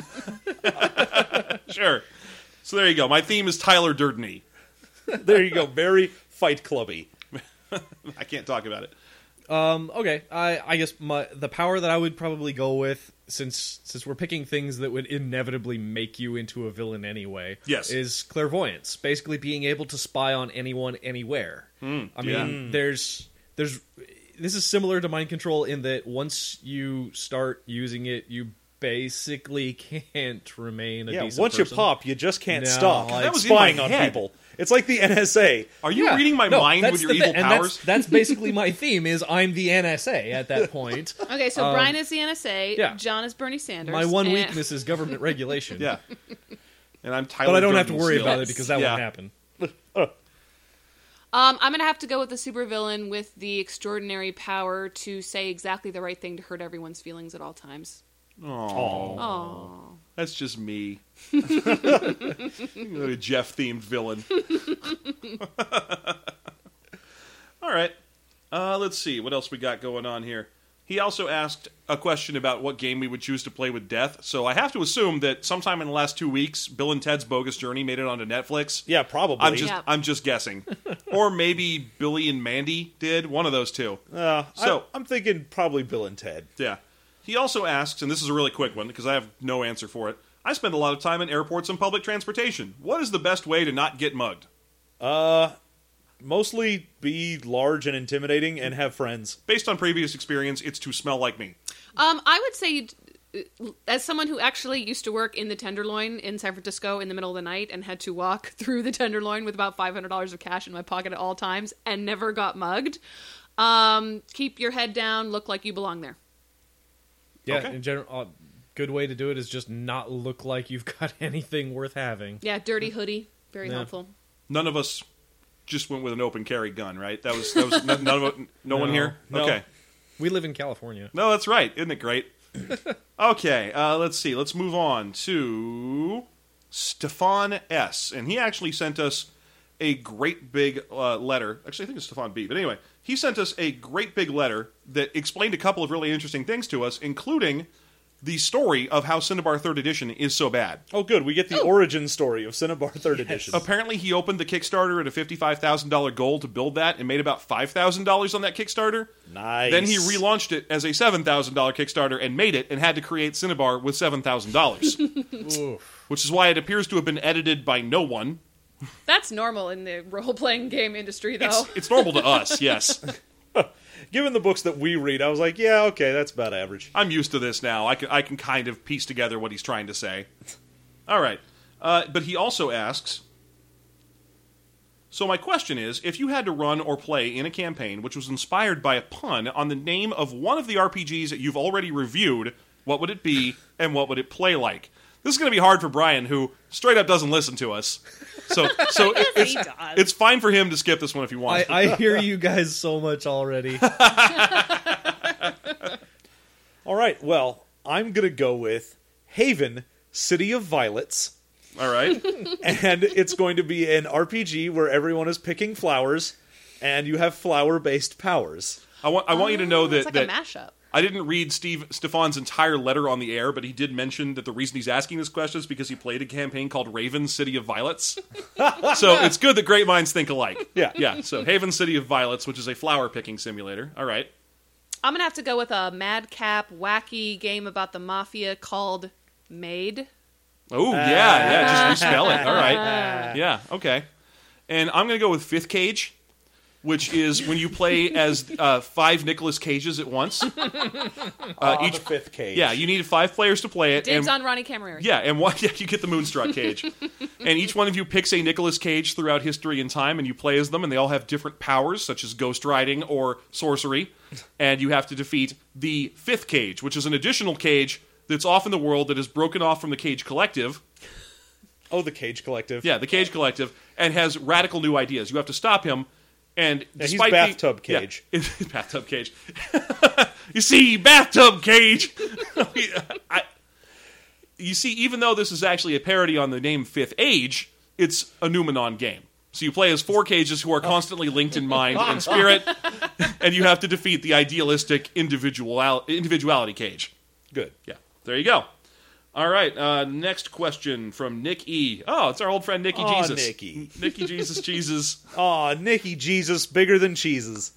Sure. So there you go. My theme is Tyler Durden-y. There you go. Very Fight Clubby. I can't talk about it. Um, okay, I, I guess my the power that I would probably go with, since since we're picking things that would inevitably make you into a villain anyway, Yes. is clairvoyance. Basically, being able to spy on anyone, anywhere. I mean, yeah. there's there's this is similar to mind control in that once you start using it, you basically can't remain a Yeah, decent once person. you pop, you just can't No, stop. like- That was in spying my on head. people. It's like the N S A. Are you Yeah. reading my No, mind that's with your the evil thing, and powers? That's, that's basically my theme. Is I'm the N S A at that point. Okay, so Brian is the N S A. yeah. John is Bernie Sanders. My one and- weakness is government regulation. Yeah. And I'm Tyler But I don't have to Durden worry still. about it because that Yeah. won't happen. Um, I'm gonna have to go with the supervillain with the extraordinary power to say exactly the right thing to hurt everyone's feelings at all times. Aw. Oh, That's just me. A Jeff-themed villain. All right. Uh, let's see. What else we got going on here? He also asked a question about what game we would choose to play with Death. So I have to assume that sometime in the last two weeks, Bill and Ted's Bogus Journey made it onto Netflix. Yeah, probably. I'm just Yeah. I'm just guessing. Or maybe Billy and Mandy did. One of those two. Uh, So- I, I'm thinking probably Bill and Ted. Yeah. He also asks, and this is a really quick one because I have no answer for it. I spend a lot of time in airports and public transportation. What is the best way to not get mugged? Uh, mostly be large and intimidating and have friends. Based on previous experience, it's to smell like me. um, I would say, uh, as someone who actually used to work in the Tenderloin in San Francisco in the middle of the night and had to walk through the Tenderloin with about five hundred dollars of cash in my pocket at all times and never got mugged, um, keep your head down, look like you belong there. Yeah, Okay. in general, uh, good way to do it is just not look like you've got anything worth having. Yeah, dirty hoodie, very Yeah. helpful. None of us just went with an open carry gun, right? That was that was none, none of it, no, one here. no. Okay, We live in California. no, that's right. Isn't it great? Okay, uh, let's see. Let's move on to Stefan S. And he actually sent us a great big uh, letter. Actually, I think it's Stefan B. But anyway, he sent us a great big letter that explained a couple of really interesting things to us, including the story of how Cinnabar third Edition is so bad. Oh, good. We get the origin story of Cinnabar third Edition. Apparently, he opened the Kickstarter at a fifty-five thousand dollars goal to build that and made about five thousand dollars on that Kickstarter. Nice. Then he relaunched it as a seven thousand dollars Kickstarter and made it and had to create Cinnabar with seven thousand dollars. Which is why it appears to have been edited by no one. That's normal in the role-playing game industry, though. It's, it's normal to us, yes. Given the books that we read, I was like, yeah, okay, that's about average. I'm used to this now. I can, I can kind of piece together what he's trying to say. All right. Uh, but he also asks, so my question is, if you had to run or play in a campaign which was inspired by a pun on the name of one of the R P Gs that you've already reviewed, what would it be and what would it play like? This is going to be hard for Brian, who straight up doesn't listen to us. So, so it, it's, he does. it's fine for him to skip this one if he wants. I, I hear you guys so much already. All right, well, I'm going to go with Haven, City of Violets. All right. And it's going to be an R P G where everyone is picking flowers, and you have flower-based powers. I want, I want you to know that, It's like that a mashup. I didn't read Steve Stefan's entire letter on the air, but he did mention that the reason he's asking this question is because he played a campaign called Raven City of Violets. So it's good that great minds think alike. Yeah. Yeah, so Haven City of Violets, which is a flower picking simulator. All right. I'm gonna have to go with a madcap, wacky game about the mafia called Maid. Oh, yeah, yeah, just respell it. All right. Yeah, okay. And I'm going to go with Fifth Cage, which is when you play as uh, five Nicolas Cages at once. Uh, each fifth cage. Yeah, you need five players to play it. Dibs and- on Ronnie Camerari. Yeah, and one, yeah, you get the Moonstruck Cage. And each one of you picks a Nicolas Cage throughout history and time, and you play as them, and they all have different powers, such as ghost riding or sorcery. And you have to defeat the Fifth Cage, which is an additional cage that's off in the world that is broken off from the Cage Collective. Oh, the Cage Collective. Yeah, the Cage Collective, and has radical new ideas. You have to stop him, and Yeah, he's despite Bathtub the, Cage. Yeah, Bathtub Cage. You see, Bathtub Cage. I, you see, even though this is actually a parody on the name Fifth Age, it's a Numenon game. So you play as four cages who are constantly linked in mind and spirit, and you have to defeat the idealistic individual individuality cage. Good. Yeah, there you go. All right, uh, next question from Nick E. Oh, it's our old friend Nicky Aw, Jesus. Nicky. Nicky Jesus Jesus. Aw, Nicky Jesus, bigger than cheeses.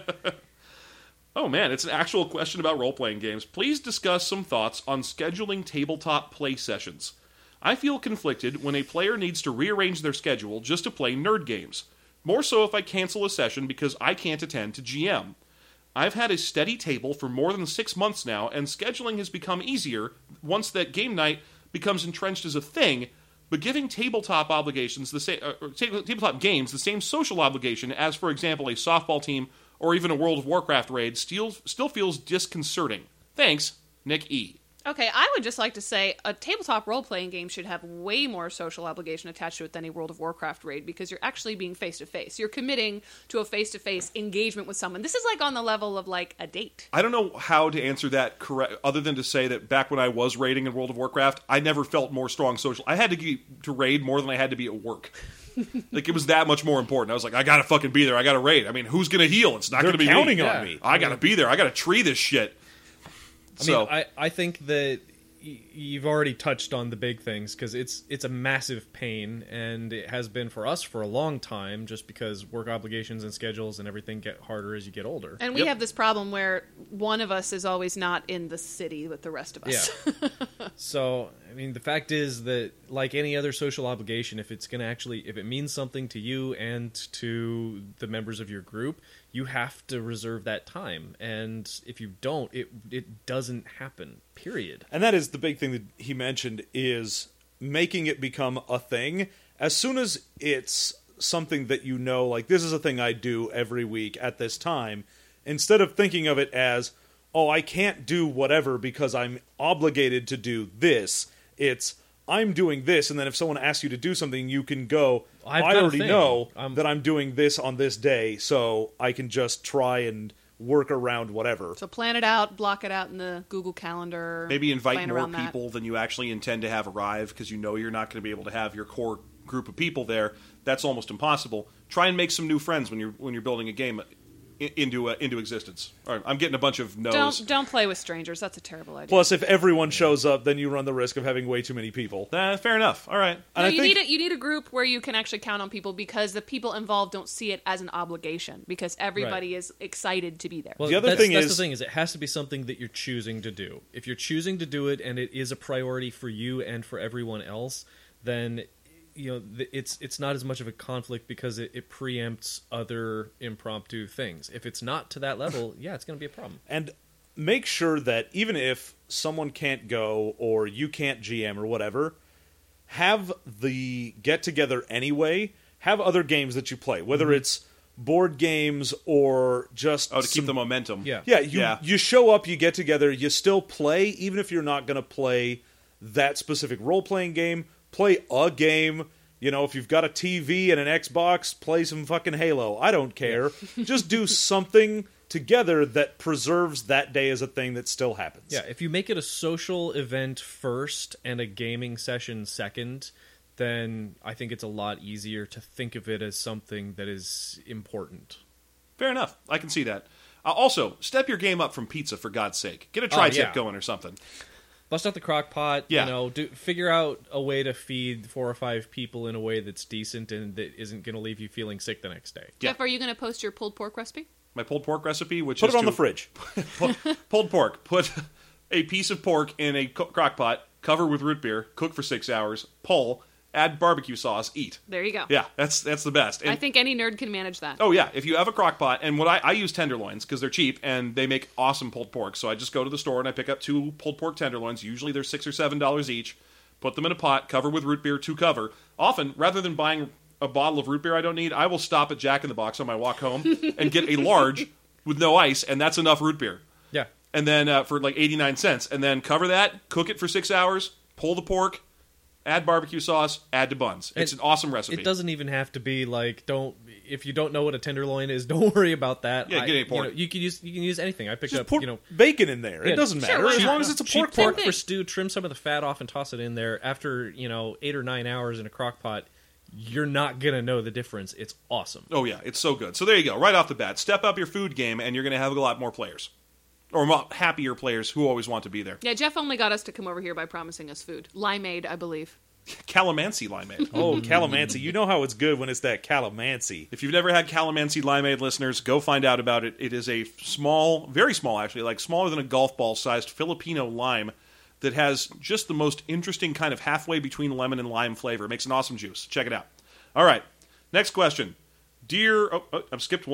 Oh man, it's an actual question about role-playing games. Please discuss some thoughts on scheduling tabletop play sessions. I feel conflicted when a player needs to rearrange their schedule just to play nerd games. More so if I cancel a session because I can't attend to G M. I've had a steady table for more than six months now, and scheduling has become easier once that game night becomes entrenched as a thing, but giving tabletop obligations, the same, uh, tabletop games, the same social obligation as, for example, a softball team or even a World of Warcraft raid still, still feels disconcerting. Thanks, Nick E. Okay, I would just like to say a tabletop role-playing game should have way more social obligation attached to it than a World of Warcraft raid, because you're actually being face-to-face. You're committing to a face-to-face engagement with someone. This is like on the level of like a date. I don't know how to answer that correct, other than to say that back when I was raiding in World of Warcraft, I never felt more strong social. I had to get to raid more than I had to be at work. Like, it was that much more important. I was like, I gotta fucking be there. I gotta raid. I mean, who's gonna heal? It's not They're gonna be counting me. on Yeah. me. I gotta be there. I gotta tree this shit. I So, mean, I, I think that y- you've already touched on the big things, because it's it's a massive pain, and it has been for us for a long time, just because work obligations and schedules and everything get harder as you get older. And we Yep. have this problem where one of us is always not in the city with the rest of us. Yeah. So, I mean, the fact is that, like any other social obligation, if it's going to actually, if it means something to you and to the members of your group, you have to reserve that time. And if you don't, it it doesn't happen, period. And that is the big thing that he mentioned, is making it become a thing. As soon as it's something that you know, like, this is a thing I do every week at this time, instead of thinking of it as, oh, I can't do whatever because I'm obligated to do this, it's, I'm doing this, and then if someone asks you to do something, you can go, I've I got a already thing. know I'm- that I'm doing this on this day, so I can just try and work around whatever. So plan it out, block it out in the Google Calendar. maybe invite plan more around that. people than you actually intend to have arrive, because you know you're not going to be able to have your core group of people there. That's almost impossible. Try and make some new friends when you're when you're building a game i- into uh, into existence. All right, I'm getting a bunch of no's. Don't don't play with strangers. That's a terrible idea. Plus, if everyone shows up, then you run the risk of having way too many people. Uh, fair enough. All right. No, I you think- need a, you need a group where you can actually count on people, because the people involved don't see it as an obligation, because everybody is excited to be there. Well, The other that's, thing that's is- the thing is it has to be something that you're choosing to do. If you're choosing to do it and it is a priority for you and for everyone else, then you know th- it's it's not as much of a conflict, because it, it preempts other impromptu things. If it's not to that level, yeah, it's going to be a problem. And make sure that even if someone can't go or you can't G M or whatever, have the get together anyway. Have other games that you play, whether it's board games or just Oh, to keep some- the momentum. Yeah. Yeah, you Yeah. you show up, you get together, you still play, even if you're not going to play that specific role playing game. Play a game. You know, if you've got a T V and an Xbox, play some fucking Halo. I don't care. Just do something together that preserves that day as a thing that still happens. Yeah, if you make it a social event first and a gaming session second, then I think it's a lot easier to think of it as something that is important. Fair enough. I can see that. Uh, also, step your game up from pizza, for God's sake. Get a tri-tip yeah. going or something. Bust out the crock pot, Yeah. you know, do, figure out a way to feed four or five people in a way that's decent and that isn't going to leave you feeling sick the next day. Yeah. Jeff, are you going to post your pulled pork recipe? My pulled pork recipe, which Put is it on to- the fridge. Pu- pulled pork. Put a piece of pork in a co- crock pot, cover with root beer, cook for six hours, pull, add barbecue sauce, eat. There you go. Yeah, that's that's the best. And- I think any nerd can manage that. Oh yeah, if you have a crock pot, and what I, I use tenderloins because they're cheap and they make awesome pulled pork. So I just go to the store and I pick up two pulled pork tenderloins. Usually they're six or seven dollars each. Put them in a pot, cover with root beer to cover. Often, rather than buying a bottle of root beer I don't need, I will stop at Jack in the Box on my walk home and get a large with no ice, and that's enough root beer. Yeah. And then uh, for like eighty-nine cents, and then cover that, cook it for six hours, pull the pork, add barbecue sauce, add to buns. It's And an awesome recipe. It doesn't even have to be like, don't, if you don't know what a tenderloin is, don't worry about that. Yeah, I- get any you pork. know, You, can use you can use anything. I picked Just up, put you know, bacon in there. Yeah, It doesn't sure, matter why as not? long as it's a cheap pork pork pork. for stew. Trim some of the fat off and toss it in there. After you know eight or nine hours in a crock pot, you're not gonna know the difference. It's awesome. Oh yeah, it's so good. So there you go. Right off the bat, step up your food game, and you're going to have a lot more players, or mo- happier players who always want to be there. Yeah, Jeff only got us to come over here by promising us food. Limeade, I believe. Calamansi limeade. Oh, calamansi. You know how it's good when it's that calamansi. If you've never had calamansi limeade, listeners, go find out about it. It is a small, very small actually, like smaller than a golf ball sized Filipino lime that has just the most interesting kind of halfway between lemon and lime flavor. It makes an awesome juice. Check it out. All right, next question. Dear, oh, oh, I've skipped one.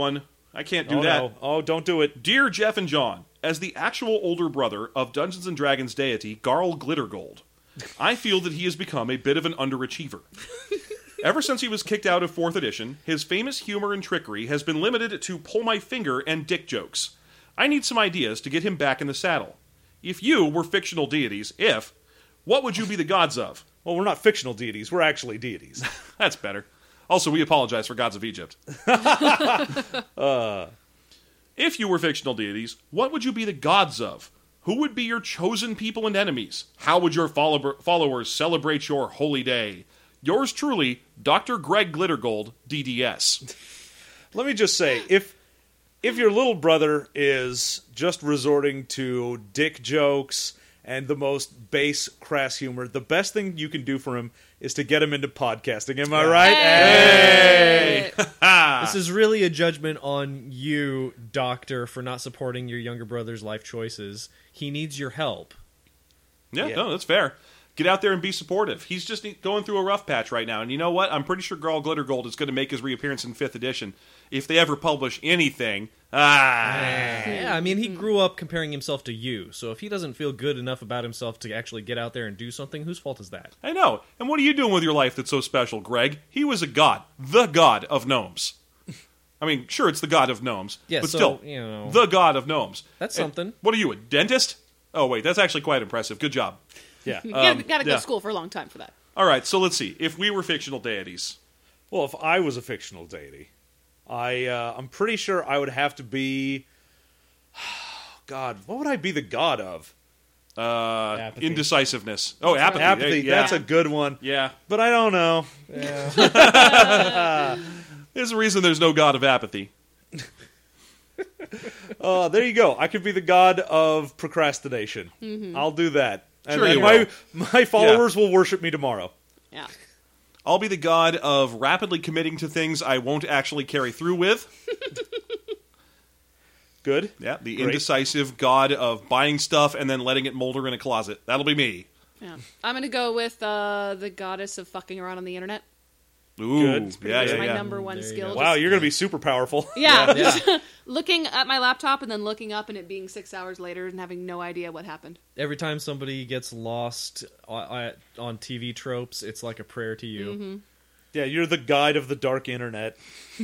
I can't do oh, that. no. Oh, don't do it. Dear Jeff and John, as the actual older brother of Dungeons and Dragons deity Garl Glittergold, I feel that he has become a bit of an underachiever. Ever since he was kicked out of fourth edition, his famous humor and trickery has been limited to pull my finger and dick jokes. I need some ideas to get him back in the saddle. If you were fictional deities, if, what would you be the gods of? Well, we're not fictional deities. We're actually deities. That's better. Also, we apologize for gods of Egypt. uh. If you were fictional deities, what would you be the gods of? Who would be your chosen people and enemies? How would your follow- followers celebrate your holy day? Yours truly, Doctor Greg Glittergold, D D S. Let me just say, if if your little brother is just resorting to dick jokes and the most base, crass humor, the best thing you can do for him is to get him into podcasting. Am I right? Hey! Hey! This is really a judgment on you, Doctor, for not supporting your younger brother's life choices. He needs your help. Yeah, Yeah. no, that's fair. Get out there and be supportive. He's just going through a rough patch right now. And you know what? I'm pretty sure Garl Glittergold is going to make his reappearance in fifth edition. If they ever publish anything. Ah. Yeah, I mean, he grew up comparing himself to you, so if he doesn't feel good enough about himself to actually get out there and do something, whose fault is that? I know. And what are you doing with your life that's so special, Greg? He was a god. The god of gnomes. I mean, sure, it's the god of gnomes. Yeah, but so, still, you know. the god of gnomes. That's And something. what are you, a dentist? Oh, wait, that's actually quite impressive. Good job. Yeah. You gotta, Um, gotta go yeah. to school for a long time for that. All right, so let's see. If we were fictional deities. Well, if I was a fictional deity, I uh, I'm pretty sure I would have to be. God, what would I be the god of? Uh, Apathy. indecisiveness. Oh, apathy. Apathy. Yeah. That's a good one. Yeah. But I don't know. There's a reason there's no god of apathy. Uh, there you go. I could be the god of procrastination. I'll do that. And Sure then you my will. my followers will worship me tomorrow. Yeah. I'll be the god of rapidly committing to things I won't actually carry through with. Good. Yeah, the Great. indecisive god of buying stuff and then letting it molder in a closet. That'll be me. Yeah. I'm gonna go with uh, the goddess of fucking around on the internet. Ooh, Good. yeah, That's yeah, my yeah. number one There you skill. go. Wow, you're going to be super powerful. Yeah. Yeah. just looking at my laptop and then looking up and it being six hours later and having no idea what happened. Every time somebody gets lost on, on T V tropes, it's like a prayer to you. Mm-hmm. Yeah, you're the guide of the dark internet.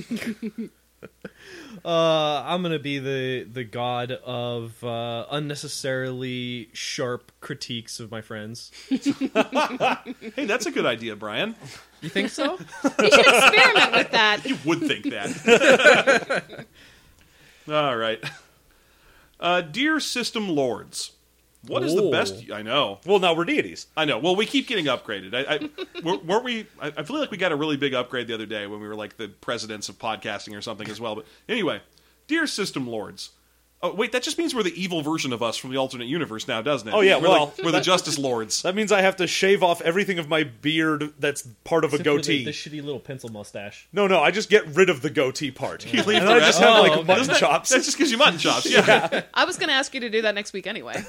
Uh, I'm gonna be the the god of uh, unnecessarily sharp critiques of my friends. Hey, that's a good idea, Brian. You think so? You should experiment with that. You would think that. All right. Uh, dear System Lords, what is the Whoa. best... I know. Well, now we're deities. I know. Well, we keep getting upgraded. I, I weren't weren't we? I, I feel like we got a really big upgrade the other day when we were like the presidents of podcasting or something as well. But anyway, dear System Lords. Oh wait, that just means we're the evil version of us from the alternate universe now, doesn't it? Oh, yeah, we're well, like, we're the Justice Lords. That means I have to shave off everything of my beard that's part of a Except for goatee. The, the shitty little pencil mustache. No, no, I just get rid of the goatee part. You leave and the I just rest- have Oh, like okay. mutton chops. That just gives you mutton chops. Yeah. I was going to ask you to do that next week anyway.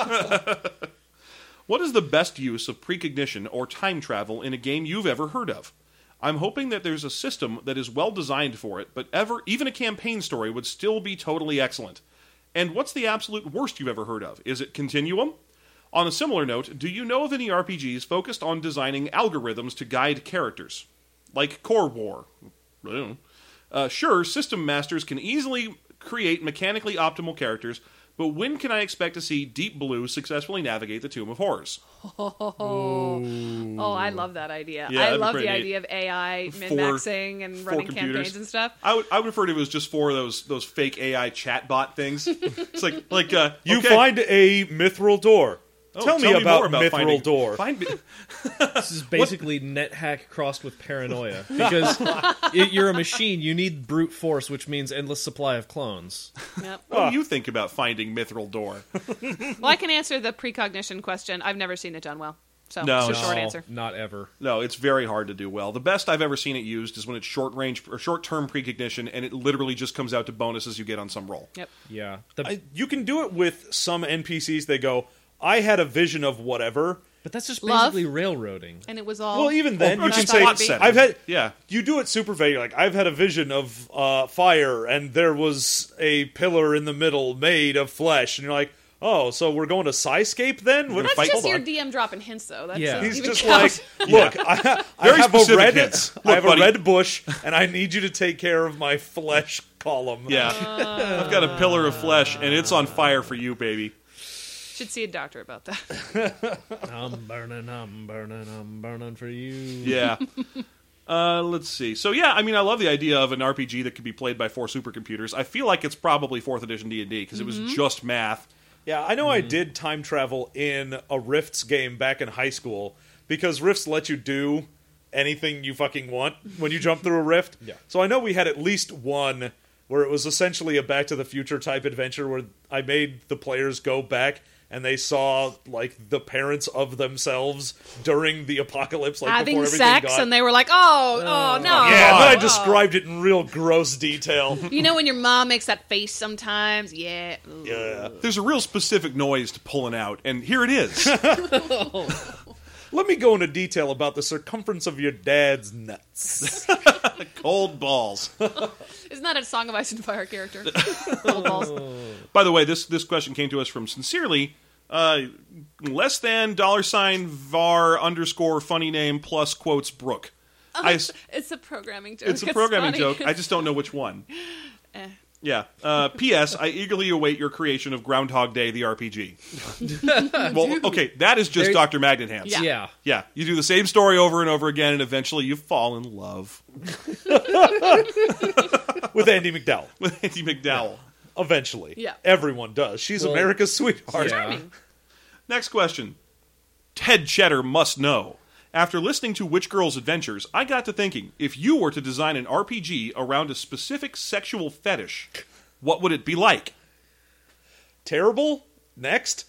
What is the best use of precognition or time travel in a game you've ever heard of? I'm hoping that there's a system that is well designed for it, but ever even a campaign story would still be totally excellent. And what's the absolute worst you've ever heard of? Is it Continuum? On a similar note, do you know of any R P Gs focused on designing algorithms to guide characters? Like Core War. I don't know. Uh, sure, system masters can easily create mechanically optimal characters, but when can I expect to see Deep Blue successfully navigate the Tomb of Horrors? Oh, I love that idea. Yeah, I that'd be love the pretty neat. idea of A I For- min-maxing and for running computers. campaigns and stuff. I would I would refer to it as just four of those those fake A I chatbot things. It's like like uh, You okay. find a mithril door. Oh, tell, me about, more about mithril finding, door. Find me- This is basically NetHack crossed with paranoia. Because it, you're a machine, you need brute force, which means endless supply of clones. Yep. what do you think about finding Mithril Door? Well, I can answer the precognition question. I've never seen it done well. So, No, it's a no. short answer. Not ever. No, it's very hard to do well. The best I've ever seen it used is when it's short range or short term precognition, and it literally just comes out to bonuses you get on some roll. Yep. Yeah. The, I, you can do it with some N P Cs. They go, I had a vision of whatever, But that's just Love. basically railroading. And it was all. Well, even then, Well, you I can thought say, it'd be- setting. I've had, Yeah. you do it super vague. Like, I've had a vision of uh, fire, and there was a pillar in the middle made of flesh, and you're like, oh, so we're going to Skyscape then? What, That's fight- just hold your on. D M dropping hints, though. That Yeah. doesn't He's even just count. like, look, I, I Very have a specific red, hints. I Look, have a buddy. red bush, and I need you to take care of my flesh column. Yeah. I've got a pillar of flesh, and it's on fire for you, baby. Should see a doctor about that. I'm burning, I'm burning, I'm burning for you. Yeah. Uh, let's see. So yeah, I mean, I love the idea of an R P G that could be played by four supercomputers. I feel like it's probably fourth edition D and D because it was just math. Yeah, I know I did time travel in a Rifts game back in high school because Rifts let you do anything you fucking want when you jump through a rift. Yeah. So I know we had at least one where it was essentially a Back to the Future type adventure where I made the players go back and they saw like the parents of themselves during the apocalypse, like Having before everything sex, got. and they were like, "Oh, oh, no!" yeah, and then I Oh. described it in real gross detail. You know when your mom makes that face sometimes? Yeah. Ooh. Yeah. There's a real specific noise to pulling out, and here it is. Let me go into detail about the circumference of your dad's nuts. Cold balls. Isn't that a Song of Ice and Fire character? Cold balls. By the way, this this question came to us from Sincerely. Uh, less than dollar sign var underscore funny name plus quotes Brooke. I s- It's a programming joke. it's a programming funny. joke. I just don't know which one. Eh. Yeah. Uh, P S. I eagerly await your creation of Groundhog Day, the R P G. Well, okay, that is just There- Doctor Magnet Hands. Yeah. Yeah. Yeah, you do the same story over and over again, and eventually you fall in love With Andy McDowell. with Andy McDowell. Eventually. Yeah. Everyone does. She's Well, America's sweetheart. Yeah. Next question. Ted Cheddar must know. After listening to Witch Girl's adventures, I got to thinking, if you were to design an R P G around a specific sexual fetish, what would it be like? Terrible? Next?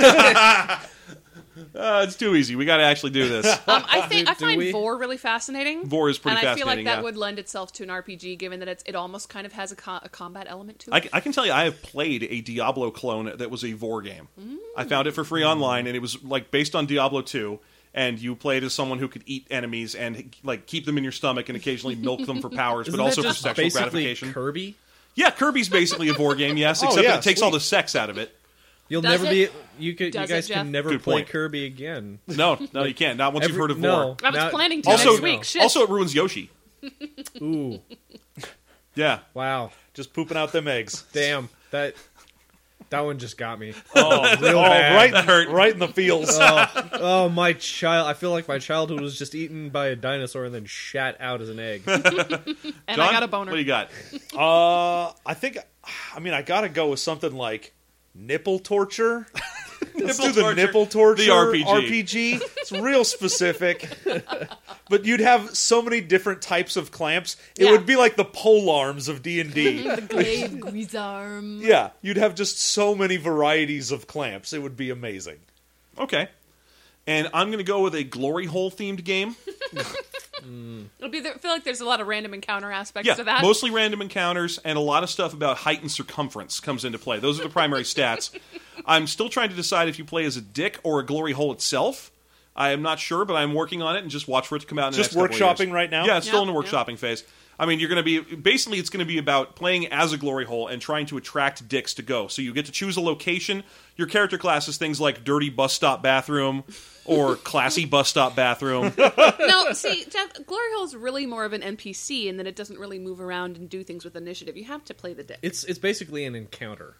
Uh, it's too easy. We got to actually do this. Um, I think I Do find we? Vor really fascinating. Vor is pretty and I feel like fascinating, that yeah. would lend itself to an R P G, given that it's it almost kind of has a, co- a combat element to it. I, I can tell you, I have played a Diablo clone that was a Vor game. I found it for free online, and it was like based on Diablo two. And you played as someone who could eat enemies and like keep them in your stomach and occasionally milk them for powers, Isn't but also that for just sexual basically gratification. Kirby? Yeah, Kirby's basically a Vor game, yes, Oh, except yeah, that it takes all sweet. the sex out of it. You'll Does never it? be. You could. You Does it, guys Jeff? can never Good play point. Kirby again. No, no, you can't. Not once you've Every- heard of no. Vor. I was Not- planning to Also, next week. Shit. also, it ruins Yoshi. Ooh, Yeah. wow, Just pooping out them eggs. damn that. That one just got me. Oh, Real oh bad. right, in, right in the feels. Oh, my child! I feel like my childhood was just eaten by a dinosaur and then shat out as an egg. and John, I got a boner. What do you got? Uh, I think, I mean, I gotta go with something like nipple torture. Let's do the torture. nipple torture The R P G. R P G. It's real specific. But you'd have so many different types of clamps. It Yeah. would be like the pole arms of D and D. the glaive guisarm. Yeah, you'd have just so many varieties of clamps. It would be amazing. Okay. And I'm going to go with a glory hole themed game. It'll be. There, I feel like there's a lot of random encounter aspects Yeah, to that. mostly random encounters, and a lot of stuff about height and circumference comes into play. Those are the primary stats. I'm still trying to decide if you play as a dick or a glory hole itself. I am not sure, but I'm working on it, and just watch for it to come out in the Just next couple of workshopping years. right now? Yeah, it's still Yeah, in the workshopping phase. I mean, you're going to be basically it's going to be about playing as a glory hole and trying to attract dicks to go. So you get to choose a location. Your character class is things like dirty bus stop bathroom or classy bus stop bathroom. No, see, Jeff, Glory Hole is really more of an N P C in that it doesn't really move around and do things with initiative. You have to play the dick. It's it's basically an encounter.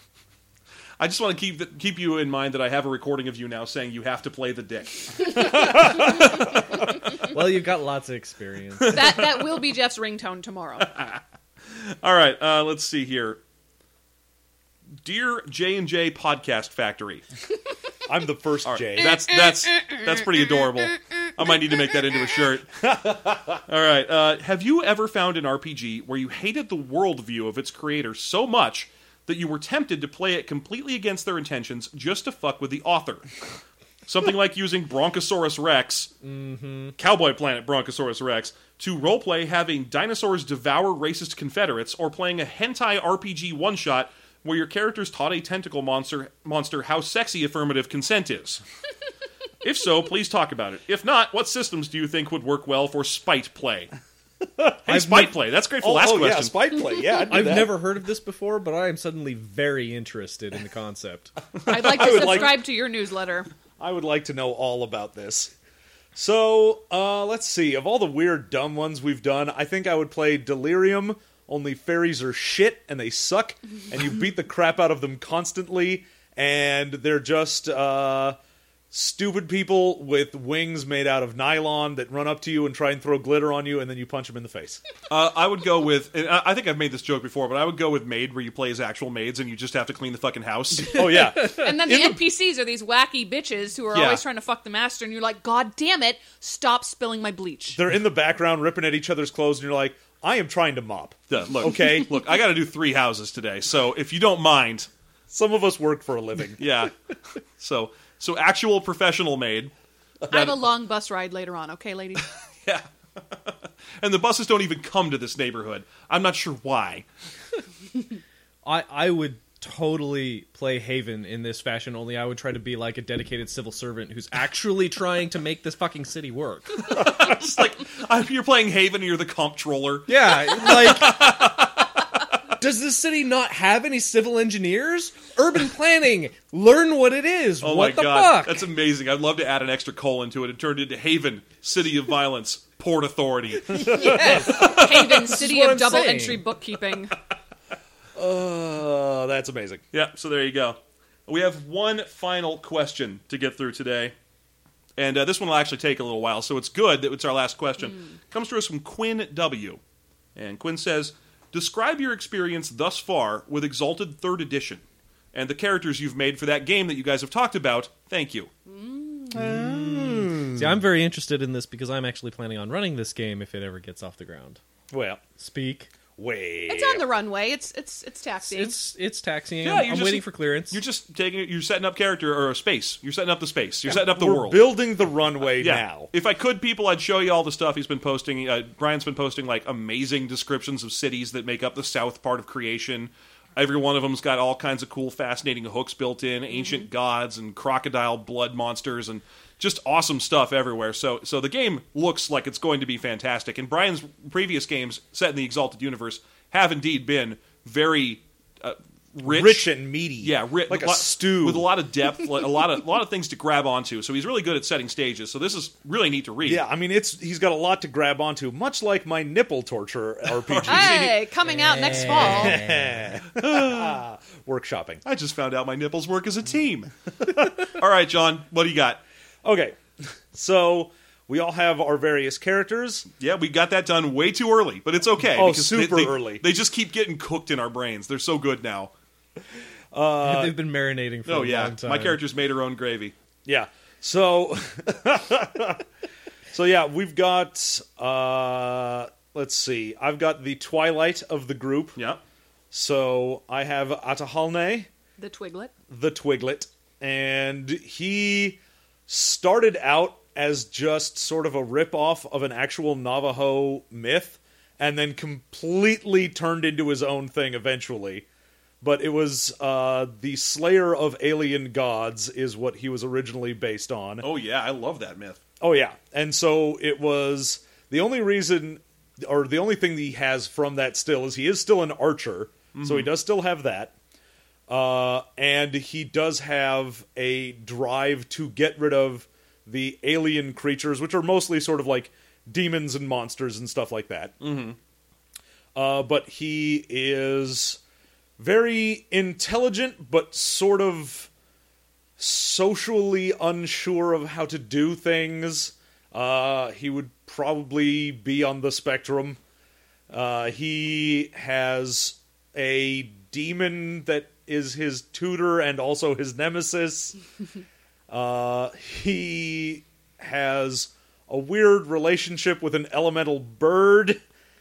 I just want to keep keep you in mind that I have a recording of you now saying you have to play the dick. Well, you've got lots of experience. that that will be Jeff's ringtone tomorrow. All right, uh, let's see here. Dear J and J Podcast Factory. I'm the first All right, J. That's that's that's pretty adorable. I might need to make that into a shirt. All right. Uh, have you ever found an R P G where you hated the worldview of its creator so much that you were tempted to play it completely against their intentions just to fuck with the author? Something like using Bronchosaurus Rex, mm-hmm. Cowboy Planet Bronchosaurus Rex, to roleplay having dinosaurs devour racist Confederates, or playing a hentai R P G one-shot where your characters taught a tentacle monster monster how sexy affirmative consent is. If so, please talk about it. If not, what systems do you think would work well for spite play? Hey, I've spite nev- play. That's great for Oh, last oh yeah, question. spite play. Yeah, I'd do I've that. never heard of this before, but I am suddenly very interested in the concept. I'd like I to would like- subscribe to your newsletter. I would like to know all about this. So, uh, let's see. Of all the weird, dumb ones we've done, I think I would play Delirium, only fairies are shit and they suck, and you beat the crap out of them constantly, and they're just, uh, stupid people with wings made out of nylon that run up to you and try and throw glitter on you, and then you punch them in the face. Uh, I would go with, and I I think I've made this joke before, but I would go with Maid, where you play as actual maids and you just have to clean the fucking house. Oh, yeah. And then the N P Cs are these wacky bitches who are Yeah. always trying to fuck the master, and you're like, God damn it, stop spilling my bleach. They're in the background ripping at each other's clothes, and you're like, I am trying to mop. Yeah, look, Okay. Look, I got to do three houses today, so if you don't mind, Some of us work for a living. yeah. So, so actual professional maid. I have a long bus ride later on, okay, ladies? Yeah. And the buses don't even come to this neighborhood. I'm not sure why. I, I would totally play Haven in this fashion, only I would try to be like a dedicated civil servant who's actually trying to make this fucking city work. It's like uh, you're playing Haven and you're the comptroller. Yeah, like... Does this city not have any civil engineers? Urban planning. Learn what it is. Oh what my the god, fuck? that's amazing. I'd love to add an extra colon to it and turn it into Haven, City of Violence, Port Authority. Yes. Haven, city what of I'm double saying. entry bookkeeping. Uh, that's amazing. Yeah, so there you go. We have one final question to get through today. And uh, this one will actually take a little while, so it's good that it's our last question. Comes to us from Quinn W. And Quinn says, describe your experience thus far with Exalted third Edition and the characters you've made for that game that you guys have talked about. Thank you. See, I'm very interested in this because I'm actually planning on running this game if it ever gets off the ground. Well, Speak. wait. It's on the runway. It's it's it's taxiing. It's it's taxiing. Yeah, I'm, you're I'm just- waiting for clearance. You're just taking it, you're setting up character or a space. You're setting up the space. You're setting up the We're world. building the runway Yeah. now. If I could, people, I'd show you all the stuff he's been posting. Uh, Brian's been posting like amazing descriptions of cities that make up the south part of creation. Every one of them's got all kinds of cool, fascinating hooks built in, ancient gods and crocodile blood monsters, and just awesome stuff everywhere. So, so the game looks like it's going to be fantastic. And Brian's previous games set in the Exalted universe have indeed been very uh, rich, Rich and meaty. yeah, ri- like a lot- stew. with a lot of depth, like a lot of a lot of things to grab onto. So he's really good at setting stages. So this is really neat to read. Yeah, I mean, it's he's got a lot to grab onto, much like my nipple torture R P G. Hey, coming out next fall. Workshopping. I just found out my nipples work as a team. All right, John, what do you got? Okay, so we all have our various characters. Yeah, we got that done way too early, but it's okay. Oh, because they- super they- early. They just keep getting cooked in our brains. They're so good now. They've been marinating for Oh a yeah, long time. my character's made her own gravy. Yeah. So, so yeah, we've got. Uh, let's see. I've got the Twilight of the group. Yeah. So I have Atahalne, The Twiglet. the Twiglet, and he started out as just sort of a ripoff of an actual Navajo myth, and then completely turned into his own thing eventually. But it was uh, the Slayer of Alien Gods is what he was originally based on. Oh yeah, I love that myth. Oh yeah, and so it was the only reason, or the only thing that he has from that still is he is still an archer, so he does still have that, uh, and he does have a drive to get rid of the alien creatures, which are mostly sort of like demons and monsters and stuff like that. Mm-hmm. Uh, but he is very intelligent, but sort of socially unsure of how to do things. Uh, he would probably be on the spectrum. Uh, he has a demon that is his tutor and also his nemesis. uh, he has a weird relationship with an elemental bird.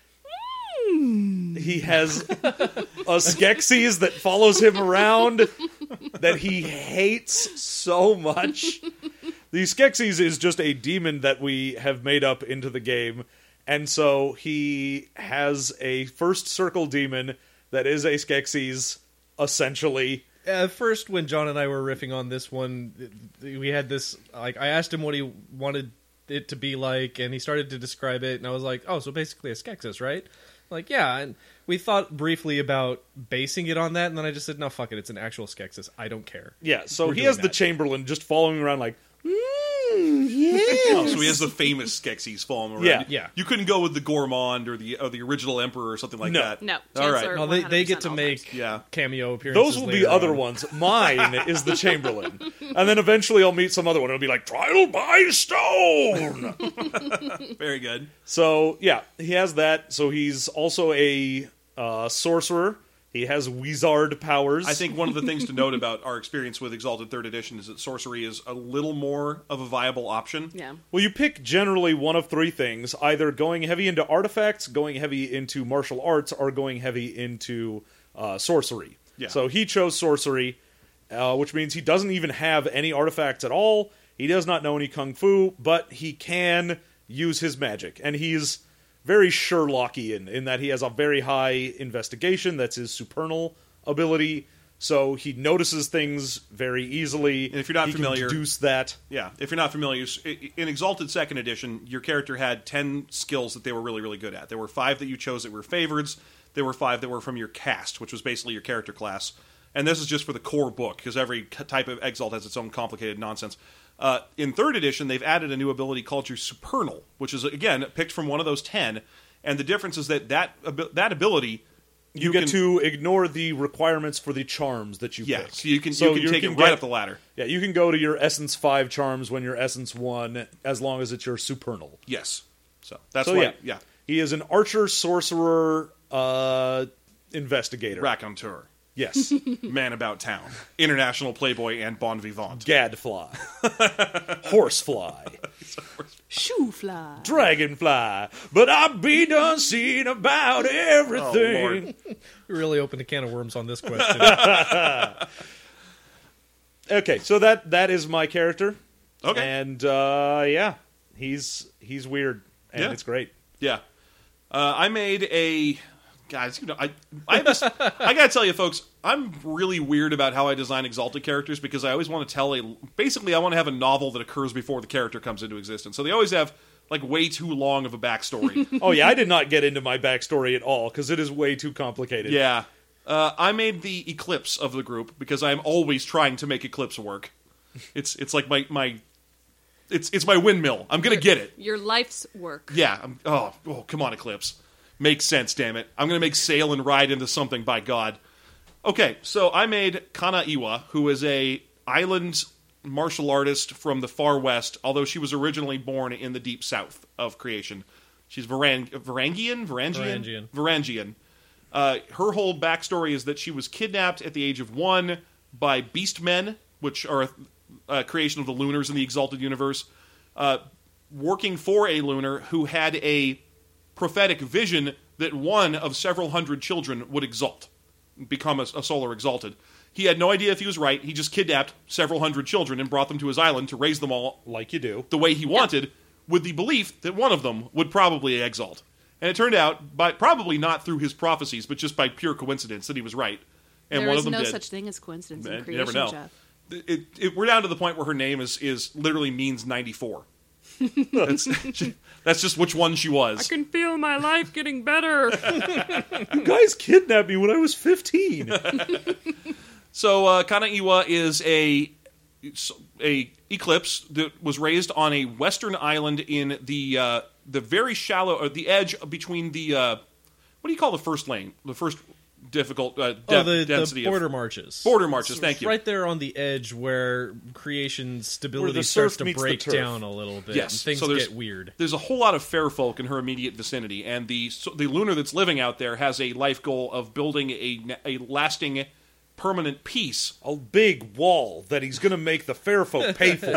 He has a Skeksis that follows him around that he hates so much. The Skeksis is just a demon that we have made up into the game. And so he has a first circle demon that is a Skeksis, essentially. At first, when John and I were riffing on this one, we had this, like, I asked him what he wanted it to be like, and he started to describe it, and I was like, oh, so basically a Skeksis, right? Like, yeah, and we thought briefly about basing it on that, and then I just said, no, fuck it, it's an actual Skeksis. I don't care. Yeah, so We're he doing has the that. Chamberlain just following around like, mm, yeah. Oh, so he has the famous Skeksis following around. Yeah. Yeah. You couldn't go with the Gourmand or the or the original Emperor or something like No. that. No, All right. Chancellor- No, they, they get to one hundred percent make Yeah. cameo appearances. Those will be later other on. ones. Mine is the Chamberlain. And then eventually I'll meet some other one. It'll be like, trial by stone! Very good. So, yeah, he has that. So he's also a uh, sorcerer. He has wizard powers. I think one of the things to note about our experience with Exalted Third Edition is that sorcery is a little more of a viable option. Yeah. Well, you pick generally one of three things. Either going heavy into artifacts, going heavy into martial arts, or going heavy into uh, sorcery. Yeah. So he chose sorcery, uh, which means he doesn't even have any artifacts at all. He does not know any kung fu, but he can use his magic. And he's very Sherlockian in that he has a very high investigation. That's his supernal ability. So he notices things very easily. And if you're not he familiar- can deduce that. Yeah, if you're not familiar, in Exalted Second Edition, your character had ten skills that they were really, really good at. There were five that you chose that were favorites. There were five that were from your cast, which was basically your character class. And this is just for the core book, because every type of Exalt has its own complicated nonsense. Uh, in Third Edition, they've added a new ability called your Supernal, which is, again, picked from one of those ten. And the difference is that that, abi- that ability... You, You get can- to ignore the requirements for the charms that you Yeah, pick. so you can, So you can take it right get- up the ladder. Yeah, you can go to your Essence five charms when you're Essence one, as long as it's your Supernal. Yes. So that's So why, yeah. yeah. He is an archer, sorcerer, uh, investigator. Raconteur. Yes. Man about town. International playboy and bon vivant. Gadfly. Horsefly. Shoe fly. Dragonfly. But I be done seeing about everything. Oh, Lord. We really opened a can of worms on this question. Okay, so that that is my character. Okay. And uh, yeah, he's he's weird, and Yeah. it's great. Yeah. Uh, I made a... Guys, you know, I I, have this, I gotta tell you, folks, I'm really weird about how I design Exalted characters because I always want to tell a... Basically, I want to have a novel that occurs before the character comes into existence. So they always have, like, way too long of a backstory. Oh yeah, I did not get into my backstory at all because it is way too complicated. Yeah. Uh, I made the Eclipse of the group because I'm always trying to make Eclipse work. It's it's like my... my it's it's my windmill. I'm gonna get it. Your life's work. Yeah. I'm, oh, oh, come on, Eclipse. Makes sense, damn it. I'm going to make sail and ride into something, by God. Okay, so I made Kana Iwa, who is a island martial artist from the far west, although she was originally born in the deep south of creation. She's Varang- Varangian? Varangian? Varangian. Varangian. Uh, her whole backstory is that she was kidnapped at the age of one by beastmen, which are a, a creation of the Lunars in the Exalted Universe, uh, working for a Lunar who had a prophetic vision that one of several hundred children would exalt, become a, a solar exalted. He had no idea if he was right. He just kidnapped several hundred children and brought them to his island to raise them all Like you do. the way he wanted, with the belief that one of them would probably exalt. And it turned out, by probably not through his prophecies, but just by pure coincidence, that he was right. And There one is of them no did. such thing as coincidence Man, in you never creation, know. Jeff. It, it, it- we're down to the point where her name is is literally means ninety-four. that's, that's just which one she was. can feel my life getting better. You guys kidnapped me when I was fifteen. So uh, Kana Iwa is a a eclipse that was raised on a western island in the uh, the very shallow, or the edge between the uh, what do you call the first lane, the first difficult uh, de- oh, the, density the border of marches. border marches. It's Thank you. Right there on the edge where creation stability the starts surf to meets the break turf. down a little bit. Yes, and things so there's- get weird. There's a whole lot of fair folk in her immediate vicinity, and the so the lunar that's living out there has a life goal of building a a lasting, permanent peace. A big wall that he's going to make the fair folk pay for.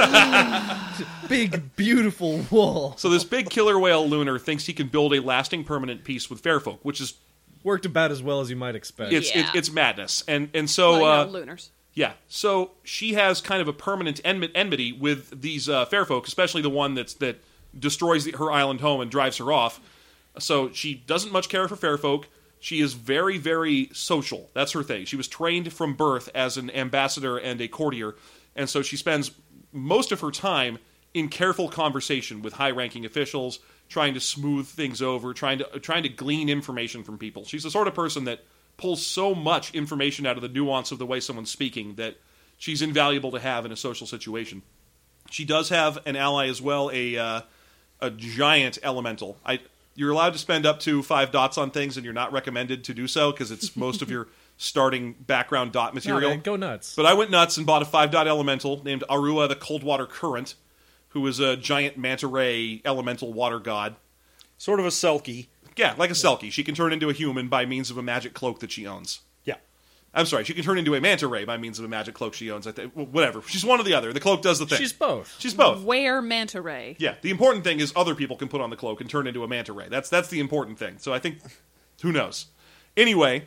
Big, beautiful wall. So this big killer whale lunar thinks he can build a lasting, permanent peace with fair folk, which is Worked about as well as you might expect. it's Yeah. it, it's madness, and and so well, you uh, know, lunars. yeah, so she has kind of a permanent enmi- enmity with these uh, fair folk, especially the one that's that destroys the, her island home and drives her off. So she doesn't much care for fair folk. She is very, very social. That's her thing. She was trained from birth as an ambassador and a courtier, and so she spends most of her time in careful conversation with high-ranking officials, trying to smooth things over, trying to trying to glean information from people. She's the sort of person that pulls so much information out of the nuance of the way someone's speaking that she's invaluable to have in a social situation. She does have an ally as well, a uh, a giant elemental. I you're allowed to spend up to five dots on things, and you're not recommended to do so because it's most of your starting background dot material. No, man, go nuts. But I went nuts and bought a five dot elemental named Arua the Coldwater Current, who is a giant manta ray elemental water god. Sort of a Selkie. Yeah, like a Selkie. She can turn into a human by means of a magic cloak that she owns. Yeah. I'm sorry, she can turn into a manta ray by means of a magic cloak she owns. I think, whatever. She's one or the other. The cloak does the thing. She's both. She's both. Wear manta ray. Yeah, the important thing is other people can put on the cloak and turn into a manta ray. That's that's the important thing. So I think, who knows? Anyway,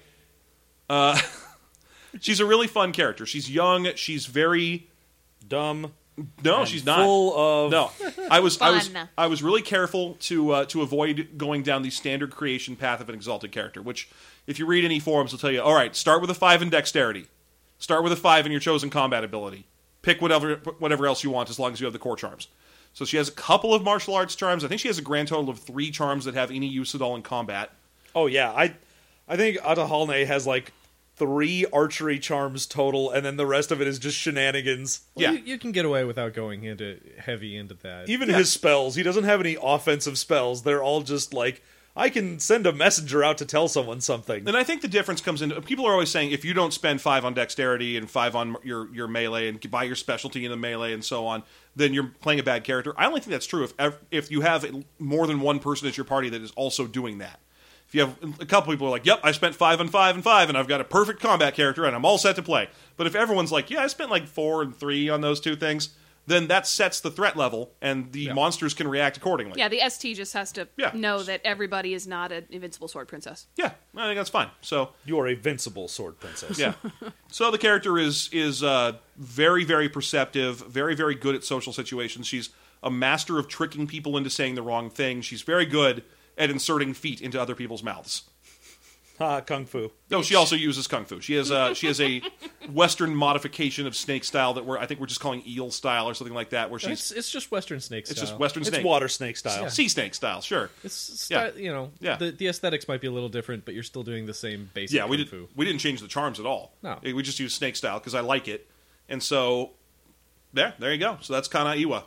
uh, she's a really fun character. She's young. She's very Dumb. no, and she's not full of... No, I was I was Fun. I was really careful to uh, to avoid going down the standard creation path of an exalted character. Which, if you read any forums, will tell you. All right, start with a five in dexterity. Start with a five in your chosen combat ability. Pick whatever whatever else you want, as long as you have the core charms. So she has a couple of martial arts charms. I think she has a grand total of three charms that have any use at all in combat. Oh, yeah. I I think Atahalne has, like, three archery charms total, and then the rest of it is just shenanigans. Well, Yeah. you, you can get away without going into heavy into that. Even his spells, he doesn't have any offensive spells. They're all just like, I can send a messenger out to tell someone something. And I think the difference comes in. People are always saying if you don't spend five on dexterity and five on your your melee and buy your specialty in the melee and so on, then you're playing a bad character. I only think that's true if ev- if you have more than one person at your party that is also doing that. If you have a couple people who are like, yep, I spent five and five and five, and I've got a perfect combat character, and I'm all set to play. But if everyone's like, yeah, I spent like four and three on those two things, then that sets the threat level, and the monsters can react accordingly. Yeah, the S T just has to Yeah. know that everybody is not an invincible sword princess. Yeah, I think that's fine. So You are a vincible sword princess. yeah. So the character is is uh, very, very perceptive, very, very good at social situations. She's a master of tricking people into saying the wrong thing. She's very good at inserting feet into other people's mouths. Ha, kung fu. No, she also uses kung fu. She has uh, she has a Western modification of snake style that we're I think we're just calling eel style or something like that. Where she's It's, it's just Western snake style. it's just Western It's snake, water snake style. sea snake style. Sure. It's sty- Yeah. you know, Yeah. the, the aesthetics might be a little different, but you're still doing the same basic Yeah, we kung did. fu. We didn't change the charms at all. No. we just used snake style because I like it, and so there, there you go. So that's Kana Iwa.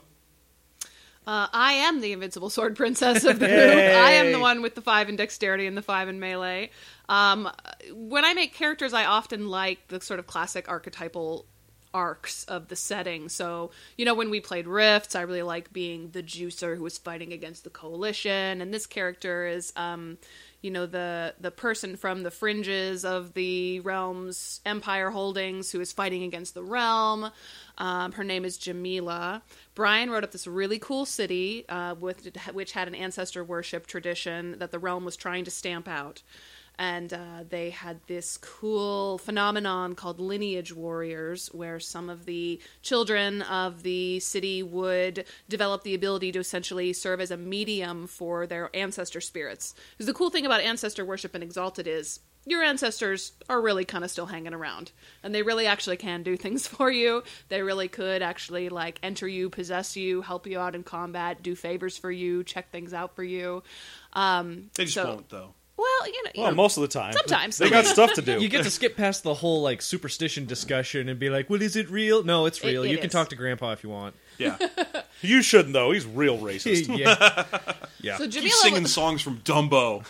Uh, I am the invincible sword princess of the group. I am the one with the five in dexterity and the five in melee. Um, when I make characters, I often like the sort of classic archetypal arcs of the setting. So, you know, when we played Rifts, I really like being the juicer who was fighting against the coalition, and this character is, um, you know, the the person from the fringes of the realm's empire holdings who is fighting against the realm. Um, her name is Jamila. Brian wrote up this really cool city uh, with which had an ancestor worship tradition that the realm was trying to stamp out. And uh, they had this cool phenomenon called lineage warriors, where some of the children of the city would develop the ability to essentially serve as a medium for their ancestor spirits. Because the cool thing about ancestor worship in Exalted is your ancestors are really kind of still hanging around, and they really actually can do things for you. They really could actually like enter you, possess you, help you out in combat, do favors for you, check things out for you. Um, They just so- won't though. Well, you know, you Well, know, most of the time. sometimes They got stuff to do. You get to skip past the whole like superstition discussion and be like, "Well, is it real?" No, it's It- real. it you can is. talk to Grandpa if you want. Yeah, You shouldn't, though. He's real racist. yeah. Yeah. so Jamila he's singing was- songs from Dumbo.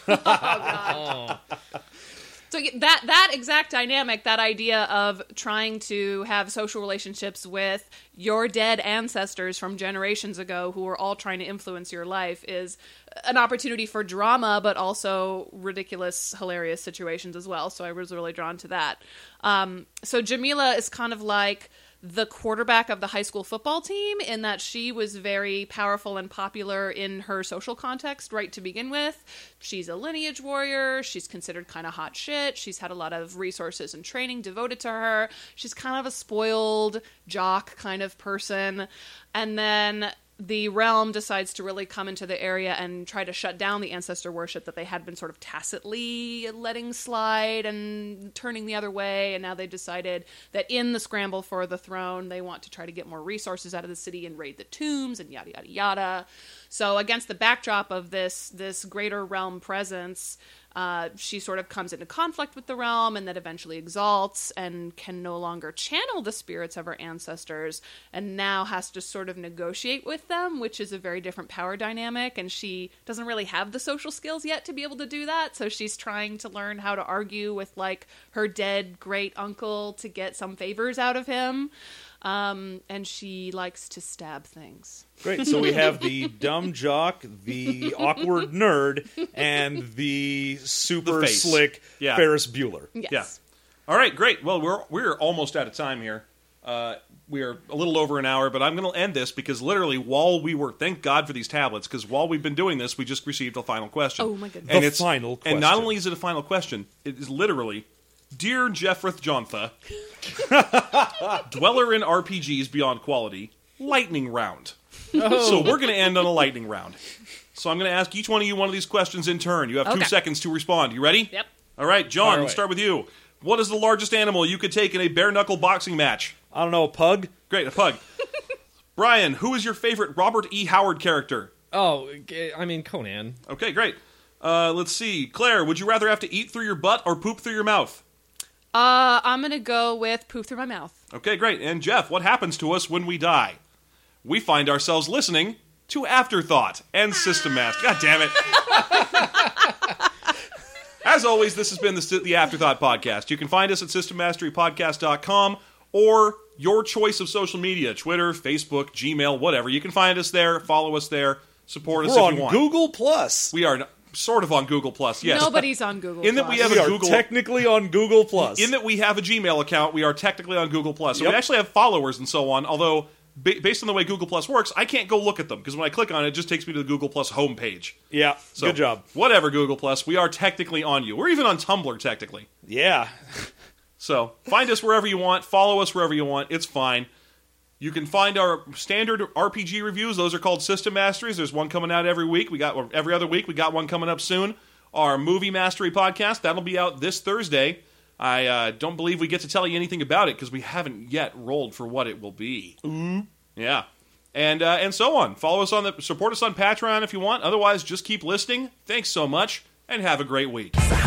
So that that exact dynamic, that idea of trying to have social relationships with your dead ancestors from generations ago who are all trying to influence your life, is an opportunity for drama, but also ridiculous, hilarious situations as well. So I was really drawn to that. Um, so Jamila is kind of like the quarterback of the high school football team, in that she was very powerful and popular in her social context right to begin with. She's a lineage warrior. She's considered kind of hot shit. She's had a lot of resources and training devoted to her. She's kind of a spoiled jock kind of person. And then the realm decides to really come into the area and try to shut down the ancestor worship that they had been sort of tacitly letting slide and turning the other way. And now they decided that in the scramble for the throne, they want to try to get more resources out of the city and raid the tombs and yada, yada, yada. So against the backdrop of this, this greater realm presence, Uh, she sort of comes into conflict with the realm and then eventually exalts and can no longer channel the spirits of her ancestors and now has to sort of negotiate with them, which is a very different power dynamic. And she doesn't really have the social skills yet to be able to do that. So she's trying to learn how to argue with like her dead great uncle to get some favors out of him. Um, and she likes to stab things. Great. So we have the dumb jock, the awkward nerd, and the super The face. slick Yeah. Ferris Bueller. Yes. Yeah. All right, great. Well, we're we're almost out of time here. Uh, we are a little over an hour, but I'm going to end this because literally while we were, thank God for these tablets, because while we've been doing this, we just received a final question. Oh, my goodness. And The it's, final And not question. only is it a final question, it is literally, Dear Jeffrith Jontha, dweller in R P Gs beyond quality, lightning round. So we're going to end on a lightning round. So I'm going to ask each one of you one of these questions in turn. You have two Okay. seconds to respond. You ready? Yep. All right, John, Fire let's away. start with you. What is the largest animal you could take in a bare-knuckle boxing match? I don't know, a pug? Great, a pug. Brian, who is your favorite Robert E. Howard character? Oh, I mean Conan. Okay, great. Uh, let's see. Claire, would you rather have to eat through your butt or poop through your mouth? Uh, I'm going to go with poop through my mouth. Okay, great. And Jeff, what happens to us when we die? We find ourselves listening to Afterthought and System Master. God damn it. As always, this has been the, the Afterthought Podcast. You can find us at system mastery podcast dot com or your choice of social media, Twitter, Facebook, Gmail, whatever. You can find us there, follow us there, support us We're if on you want. Google Plus. We are n- sort of on Google Plus, yes. Nobody's on Google. In that we Plus. have We a are Google technically on Google Plus. In that we have a Gmail account, we are technically on Google Plus. So Yep. we actually have followers and so on, although ba- based on the way Google Plus works, I can't go look at them because when I click on it, it just takes me to the Google Plus homepage. yeah, So, good job. Whatever, Google Plus, we are technically on you. We're even on Tumblr, technically. Yeah. So find us wherever you want, follow us wherever you want, it's fine. You can find our standard R P G reviews. Those are called System Masteries. There's one coming out every week. We got or every other week. We got one coming up soon. Our Movie Mastery podcast, that'll be out this Thursday. I uh, don't believe we get to tell you anything about it because we haven't yet rolled for what it will be. Mm-hmm. Yeah. And uh, and so on. Follow us on the support us on Patreon if you want. Otherwise, just keep listening. Thanks so much, and have a great week.